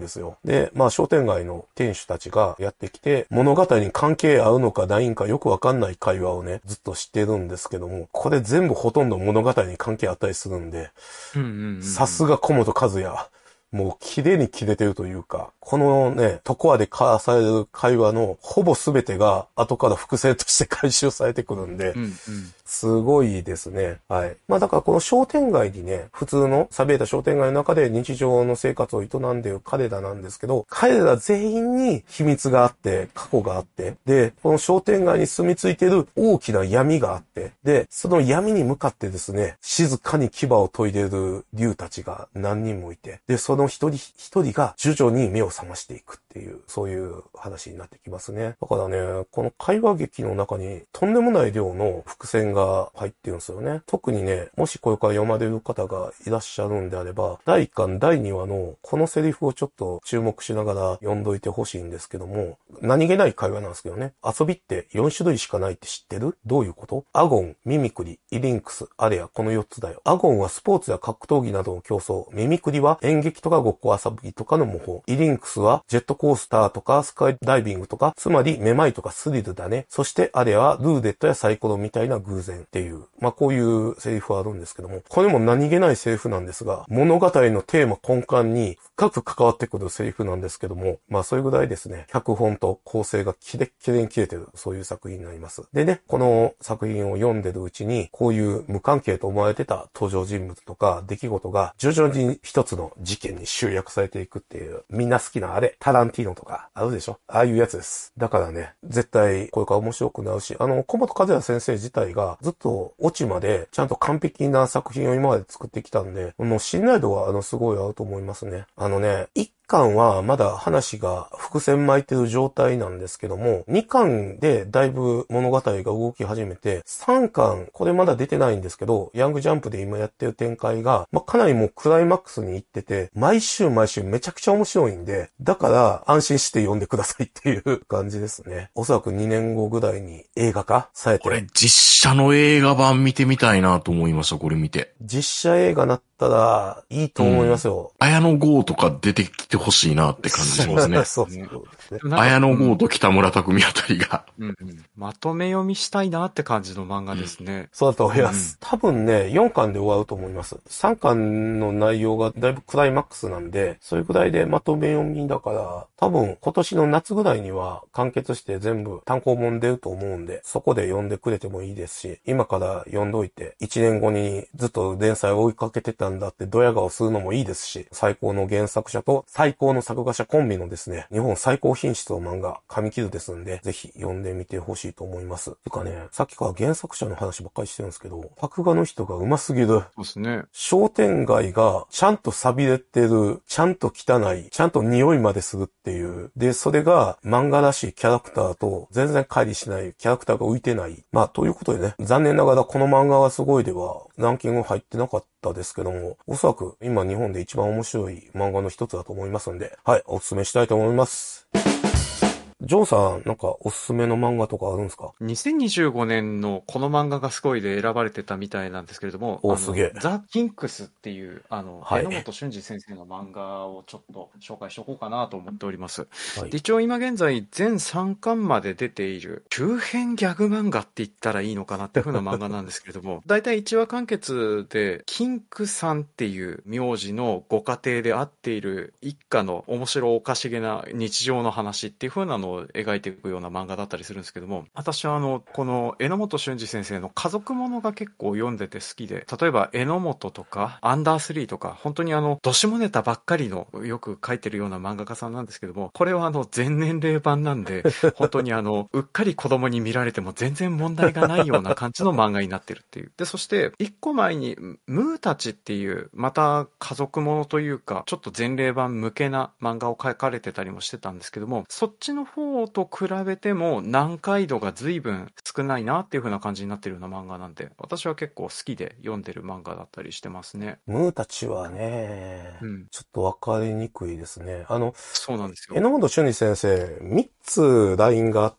で、まあ商店街の店主たちがやってきて、物語に関係合うのかないんかよくわかんない会話をね、ずっとしてるんですけども、これ全部ほとんど物語に関係あったりするんで、さすが小本和也。もう綺麗に切れてるというか、このね、とこわで交わされる会話のほぼ全てが後から伏線として回収されてくるんで、うんうん、すごいですね。はい。まあだからこの商店街にね、普通の寂れた商店街の中で日常の生活を営んでいる彼らなんですけど、彼ら全員に秘密があって、過去があって、で、この商店街に住み着いている大きな闇があって、で、その闇に向かってですね、静かに牙を研いでいる竜たちが何人もいて、で、その一人一人が徐々に目を覚ましていくっていう、そういう話になってきますね。だからね、この会話劇の中にとんでもない量の伏線が入ってるんですよね。特にね、もしこれから読まれる方がいらっしゃるんであれば、だいいっかんだいにわのこのセリフをちょっと注目しながら読んどいてほしいんですけども、何気ない会話なんですけどね。遊びってよんしゅるいしかないって知ってる？どういうこと？アゴン、ミミクリ、イリンクス、アレア、このよっつだよ。アゴンはスポーツや格闘技などの競争、ミミクリは演劇とかごっこ遊びとかの模倣、イリンクスはジェットコースターとかスカイダイビングとか、つまりめまいとかスリルだね。そしてアレアはルーデットやサイコロみたいな偶然っていう、まあこういうセリフはあるんですけども、これも何気ないセリフなんですが、物語のテーマ根幹に深く関わってくるセリフなんですけども、まあそれぐらいですね、脚本と構成がキレッキレに切れてる、そういう作品になります。でね、この作品を読んでるうちに、こういう無関係と思われてた登場人物とか出来事が徐々に一つの事件に集約されていくっていう、みんな好きなあれ、タランティーノとかあるでしょ？ああいうやつです。だからね、絶対これから面白くなるし、あの、小本和也先生自体がずっとオチまでちゃんと完璧な作品を今まで作ってきたんで、もう信頼度はあのすごい合うと思いますね。あのね、いっかんはまだ話が伏線巻いてる状態なんですけども、にかんでだいぶ物語が動き始めて、さんかん、これまだ出てないんですけど、ヤングジャンプで今やってる展開が、まあ、かなりもうクライマックスに行ってて、毎週毎週めちゃくちゃ面白いんで、だから安心して読んでくださいっていう感じですね。おそらくにねんごぐらいに映画化されて。 これ実写の映画版見てみたいなと思いました、これ見て。 実写映画なったらいいと思いますよ。 うん、綾野剛とか出てきてほしいなって感じしますね。 そうそう。 綾野剛と北村匠海あたりが、 うんうん。まとめ読みしたいなって感じの漫画ですね。うん、 そうだと思います、うん。多分ね、よんかんで終わると思います。さんかんの内容がだいぶクライマックスなんで、それぐらいでまとめ読みだから、多分今年の夏ぐらいには完結して全部単行本出ると思うんで、そこで読んでくれてもいいですし、今から読んどいて、いちねんごにずっと連載を追いかけてたんだってドヤ顔するのもいいですし、最高の原作者と最高の作画者コンビのですね、日本最高品質の漫画、紙切るですんで、ぜひ読んでみてほしいと思います。てかね、さっきから原作者の話ばっかりしてるんですけど、作画の人が上手すぎる。そうですね。 商店街がちゃんと錆びれてる、ちゃんと汚い、ちゃんと匂いまでするっていう。で、それが漫画らしいキャラクターと全然乖離しないキャラクターが浮いてない。まあ、ということでね、残念ながらこの漫画はすごいではランキング入ってなかったですけども、おそらく今日本で一番面白い漫画の一つだと思いますんで、はい、お勧めしたいと思います。ジョーさん、なんかおすすめの漫画とかあるんですか？ にせんにじゅうごねんのこの漫画がすごいで選ばれてたみたいなんですけれども、 お、すげえ。 ザ・キンクスっていう、あの、はい、榎本俊二先生の漫画をちょっと紹介しとこうかなと思っております。はい、で一応今現在全さんかんまで出ている、中編ギャグ漫画って言ったらいいのかなっていう風な漫画なんですけれども、だいたいいちわ完結で、キンクさんっていう名字のご家庭で会っている一家の面白おかしげな日常の話っていう風なのを描いていくような漫画だったりするんですけども、私はあのこの榎本俊二先生の家族ものが結構読んでて好きで、例えば榎本とかアンダースリーとか、本当にあのどしもネタばっかりのよく書いてるような漫画家さんなんですけども、これはあの全年齢版なんで本当にあのうっかり子供に見られても全然問題がないような感じの漫画になってるっていう。でそして一個前にムーたちっていうまた家族ものというかちょっと前例版向けな漫画を書かれてたりもしてたんですけども、そっちの方と比べても難解度が随分少ないなっていう風な感じになってるような漫画なんで、私は結構好きで読んでる漫画だったりしてますね。 ムーたちはね、うん、ちょっとわかりにくいですね。あの、 そうなんですよ。 榎本俊二先生、みっつラインがあって、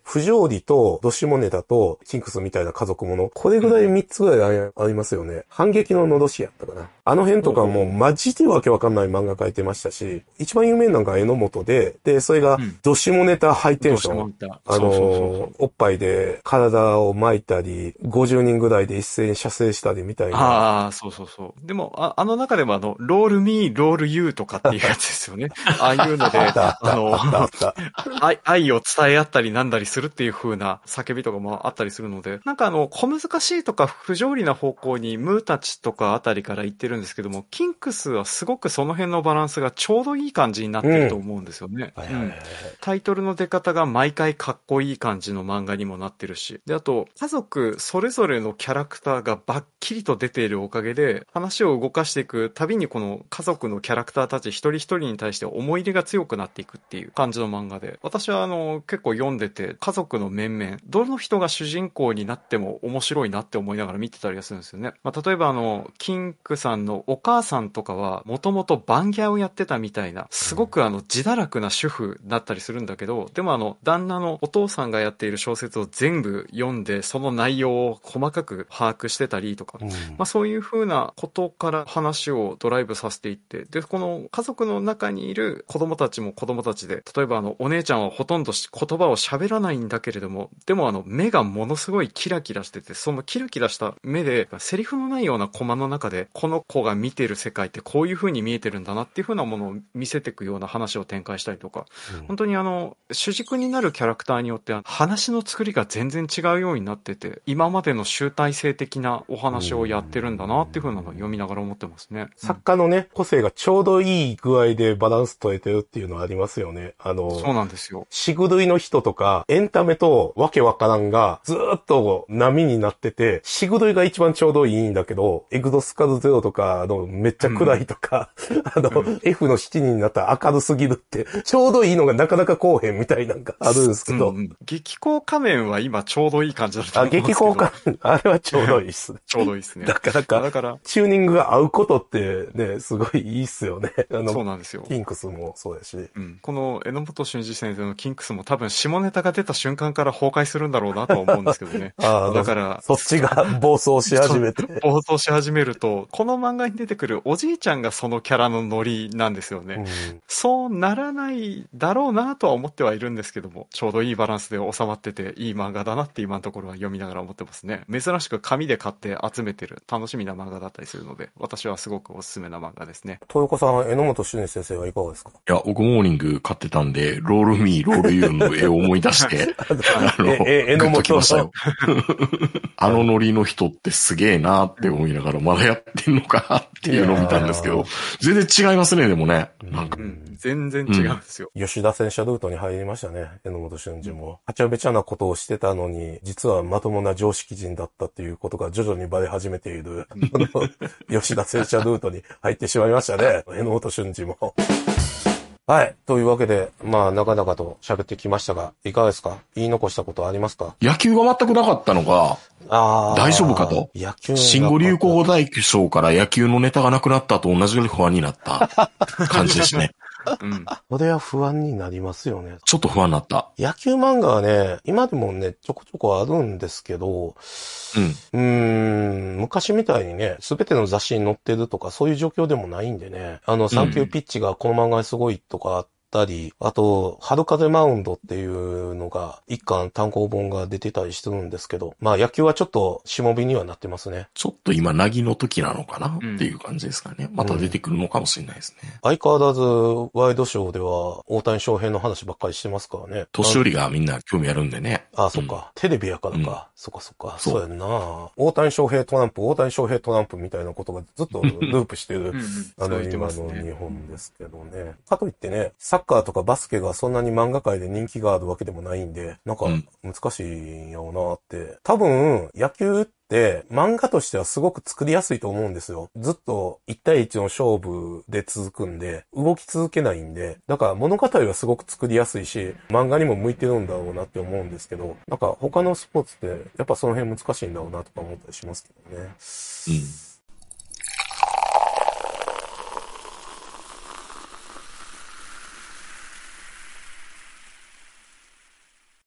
不条理とドシモネタとキンクスみたいな家族もの、これぐらいみっつぐらいありますよね。反撃ののろしやったかな。あの辺とかもうマジでわけわかんない漫画描いてましたし、一番有名なのが榎本で、で、それがドシモネタハイテンション。うん、あの、おっぱいで体を巻いたり、ごじゅうにんぐらいで一斉に射精したりみたいな。 ああ、そうそうそう。でも、ああの中でもあの、ロールミー、ロールユーとかっていうやつですよね。ああいうので、あの、愛、愛を伝え合ったりなんだりするっていう風な叫びとかもあったりするので、なんかあの、小難しいとか不条理な方向にムーたちとかあたりから言ってるんですけども、キンクスはすごくその辺のバランスがちょうどいい感じになってると思うんですよね。うん。タイトルの出方が毎回かっこいい感じの漫画にもなってるし。で、あと、家族それぞれのキャラクターがバッキリと出ているおかげで、話を動かしていくたびにこの家族のキャラクターたち一人一人に対して思い入れが強くなっていくっていう感じの漫画で、私はあの、結構読んでて、家族の面々、どの人が主人公になっても面白いなって思いながら見てたりはするんですよね。まあ、例えばあの、キンクさんのお母さんとかは、もともとバンギャをやってたみたいな、すごくあの、自堕落な主婦だったりするんだけど、でもあの、旦那のお父さんがやっている小説を全部読んで、その内容を細かく把握してたりとか、うん、まあそういう風なことから話をドライブさせていって、で、この家族の中にいる子供たちも子供たちで、例えばあの、お姉ちゃんはほとんど言葉を喋らないんだけれども、でもあの、目がものすごいキラキラしてて、そのキラキラした目で、セリフのないようなコマの中で、この子が見てる世界ってこういう風に見えてるんだなっていう風なものを見せていくような話を展開したりとか、うん、本当にあの、主軸になるキャラクターによって話の作りが全然違うようになってて、今までの集大成的なお話をやってるんだなっていう風なのを読みながら思ってますね。 作家のね、個性がちょうどいい具合でバランス取れてるっていうのはありますよね。あの、 そうなんですよ。 しぐるいの人とか、エンタメとわけわからんがずーっと波になってて、しぐるいが一番ちょうどいいんだけど、エグゾスカルゼロとか、あの、めっちゃ暗いとか、うん、あの、うん、F のしちにんになったら明るすぎるって、ちょうどいいのがなかなかこうへんみたいなのがあるんですけど。うんうん、 激高仮面は今ちょうどいい感じだと思うんですけど。 あ、激高仮面、あれはちょうどいいっすね。 ちょうどいいっすね。 だからか、だからチューニングが合うことってね、すごいいいっすよね。あの、 そうなんですよ。 キンクスもそうやし。 うん。この榎本俊二先生のキンクスも多分下ネタが出た瞬間から崩壊するんだろうなとは思うんですけどね。あだから、 そっちが暴走し始めて。 暴走し始めると、この漫画に出てくるおじいちゃんがそのキャラのノリなんですよね。うん、そうならないだろうなとは思ってはいるんですけども、ちょうどいいバランスで収まってていい漫画だなって今のところは読みながら思ってますね。珍しく紙で買って集めてる楽しみな漫画だったりするので、私はすごくおすすめな漫画ですね。 豊岡さん、榎本俊二先生はいかがですか？ いや、僕モーニング買ってたんで、ロールミー、ロールユーの絵を思い出して、あの、え、え、榎本きましたよ。あのノリの人ってすげえなって思いながら、まだやってんのかなっていうのを見たんですけど、全然違いますね、でもね。なんか、うん、 全然違うんですよ、 うん。吉田戦車ルートに入りましたね、榎本俊二も。はちゃべちゃなことをしてたのに、実はまともな常識人だったっていうことが徐々にバレ始めている、吉田戦車ルートに入ってしまいましたね、榎本俊二も。はい。というわけで、まあ、長々と喋ってきましたが、いかがですか？言い残したことありますか？ 野球が全くなかったのが、あ大丈夫かと。野球新語・流行語大賞から野球のネタがなくなったと同じように不安になった感じですね。 うん。これは不安になりますよね。 ちょっと不安になった。 野球漫画はね、今でもね、ちょこちょこあるんですけど、うん。うーん、昔みたいにね、すべての雑誌に載ってるとか、そういう状況でもないんでね、あの、サンキューピッチがこの漫画にすごいとかあったり、あと、春風マウンドっていうのが、一巻単行本が出てたりしてるんですけど、まあ野球はちょっと、しもびにはなってますね。 ちょっと今、なぎの時なのかなっていう感じですかね。うん、また出てくるのかもしれないですね。 相変わらず、ワイドショーでは、大谷翔平の話ばっかりしてますからね。 年寄りがみんな興味あるんでね。 ああ、そっか、うん。テレビやからか。うん、そっかそっか。そう。そうやんな。大谷翔平トランプ、大谷翔平トランプみたいなことがずっとループしてる、うん、あの、今の日本ですけどね。かといってね、サッカーとかバスケがそんなに漫画界で人気があるわけでもないんで、なんか難しいんやろうなって。多分、野球って漫画としてはすごく作りやすいと思うんですよ。ずっといち対いちの勝負で続くんで、動き続けないんで、だから物語はすごく作りやすいし、漫画にも向いてるんだろうなって思うんですけど、なんか他のスポーツってやっぱその辺難しいんだろうなとか思ったりしますけどね。うん。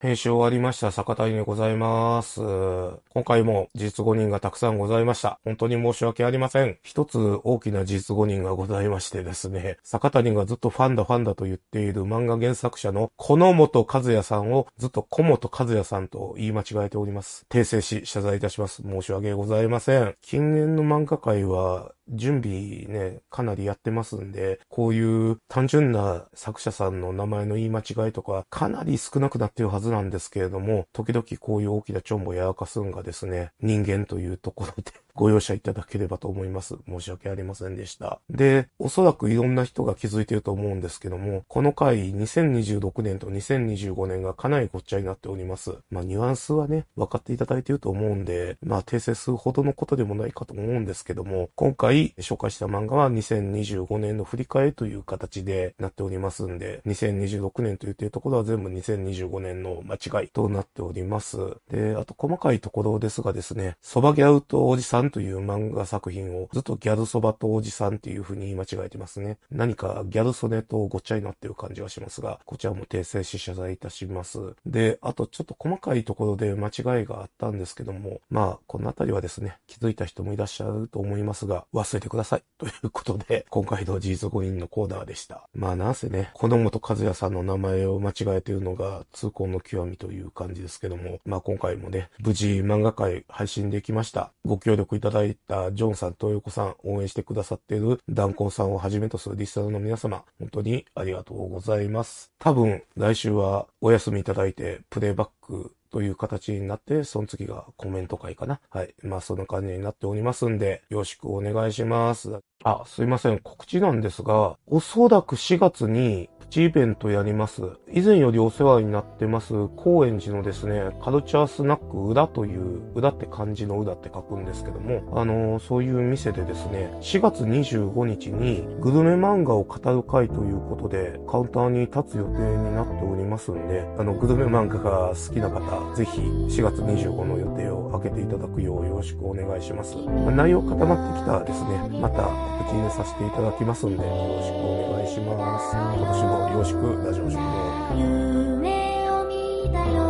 編集終わりました。坂谷でございます。今回も実語人がたくさんございました。本当に申し訳ありません。一つ大きな実語人がございましてですね、坂谷がずっとファンだファンだと言っている漫画原作者のこの本和也さんをずっと小本和也さんと言い間違えております。訂正し謝罪いたします。申し訳ございません。近年の漫画界は準備ね、かなりやってますんで、こういう単純な作者さんの名前の言い間違いとかかなり少なくなっているはずなんですけれども、時々こういう大きなチョンボやらかすんがですね、人間というところでご容赦いただければと思います。申し訳ありませんでした。で、おそらくいろんな人が気づいていると思うんですけども、この回にせんにじゅうろくねんとにせんにじゅうごねんがかなりごっちゃになっております。まあニュアンスはね、分かっていただいていると思うんで、まあ訂正するほどのことでもないかと思うんですけども、今回紹介した漫画はにせんにじゅうごねんの振り返りという形でなっておりますんで、にせんにじゅうろくねんと言っているところは全部にせんにじゅうごねんの間違いとなっております。で、あと細かいところですがですね、そばギャルとおじさんという漫画作品をずっとギャルそばとおじさんっていう風に言い間違えてますね。何かギャル曽根とごっちゃになってる感じがしますが、こちらも訂正し謝罪いたします。で、あとちょっと細かいところで間違いがあったんですけども、まあ、このあたりはですね、気づいた人もいらっしゃると思いますが、忘れてください。ということで、今回の事実誤認のコーナーでした。まあなんせね、この本和也さんの名前を間違えているのが痛恨の極みという感じですけども、まあ今回もね、無事漫画界配信できました。ご協力いただいたジョンさん、東横さん、応援してくださっているダンコンさんをはじめとするリスナーの皆様、本当にありがとうございます。多分、来週はお休みいただいて、プレイバックという形になって、その次がコメント会かな。はい。まあそんな感じになっておりますんで、よろしくお願いします。あ、すいません。告知なんですが、おそらくしがつにプチイベントやります。以前よりお世話になってます、高円寺のですね、カルチャースナック裏という、裏って漢字の裏って書くんですけども、あのー、そういう店でですね、しがつにじゅうごにちにグルメ漫画を語る会ということで、カウンターに立つ予定になっておりますんで、あの、グルメ漫画が好きな方、ぜひしがつにじゅうごの予定を開けていただくようよろしくお願いします。まあ、内容固まってきたらですね、また告知にさせていただきますんで、よろしくお願いします。今年もよろしく、ラジオショー。夢を見たよ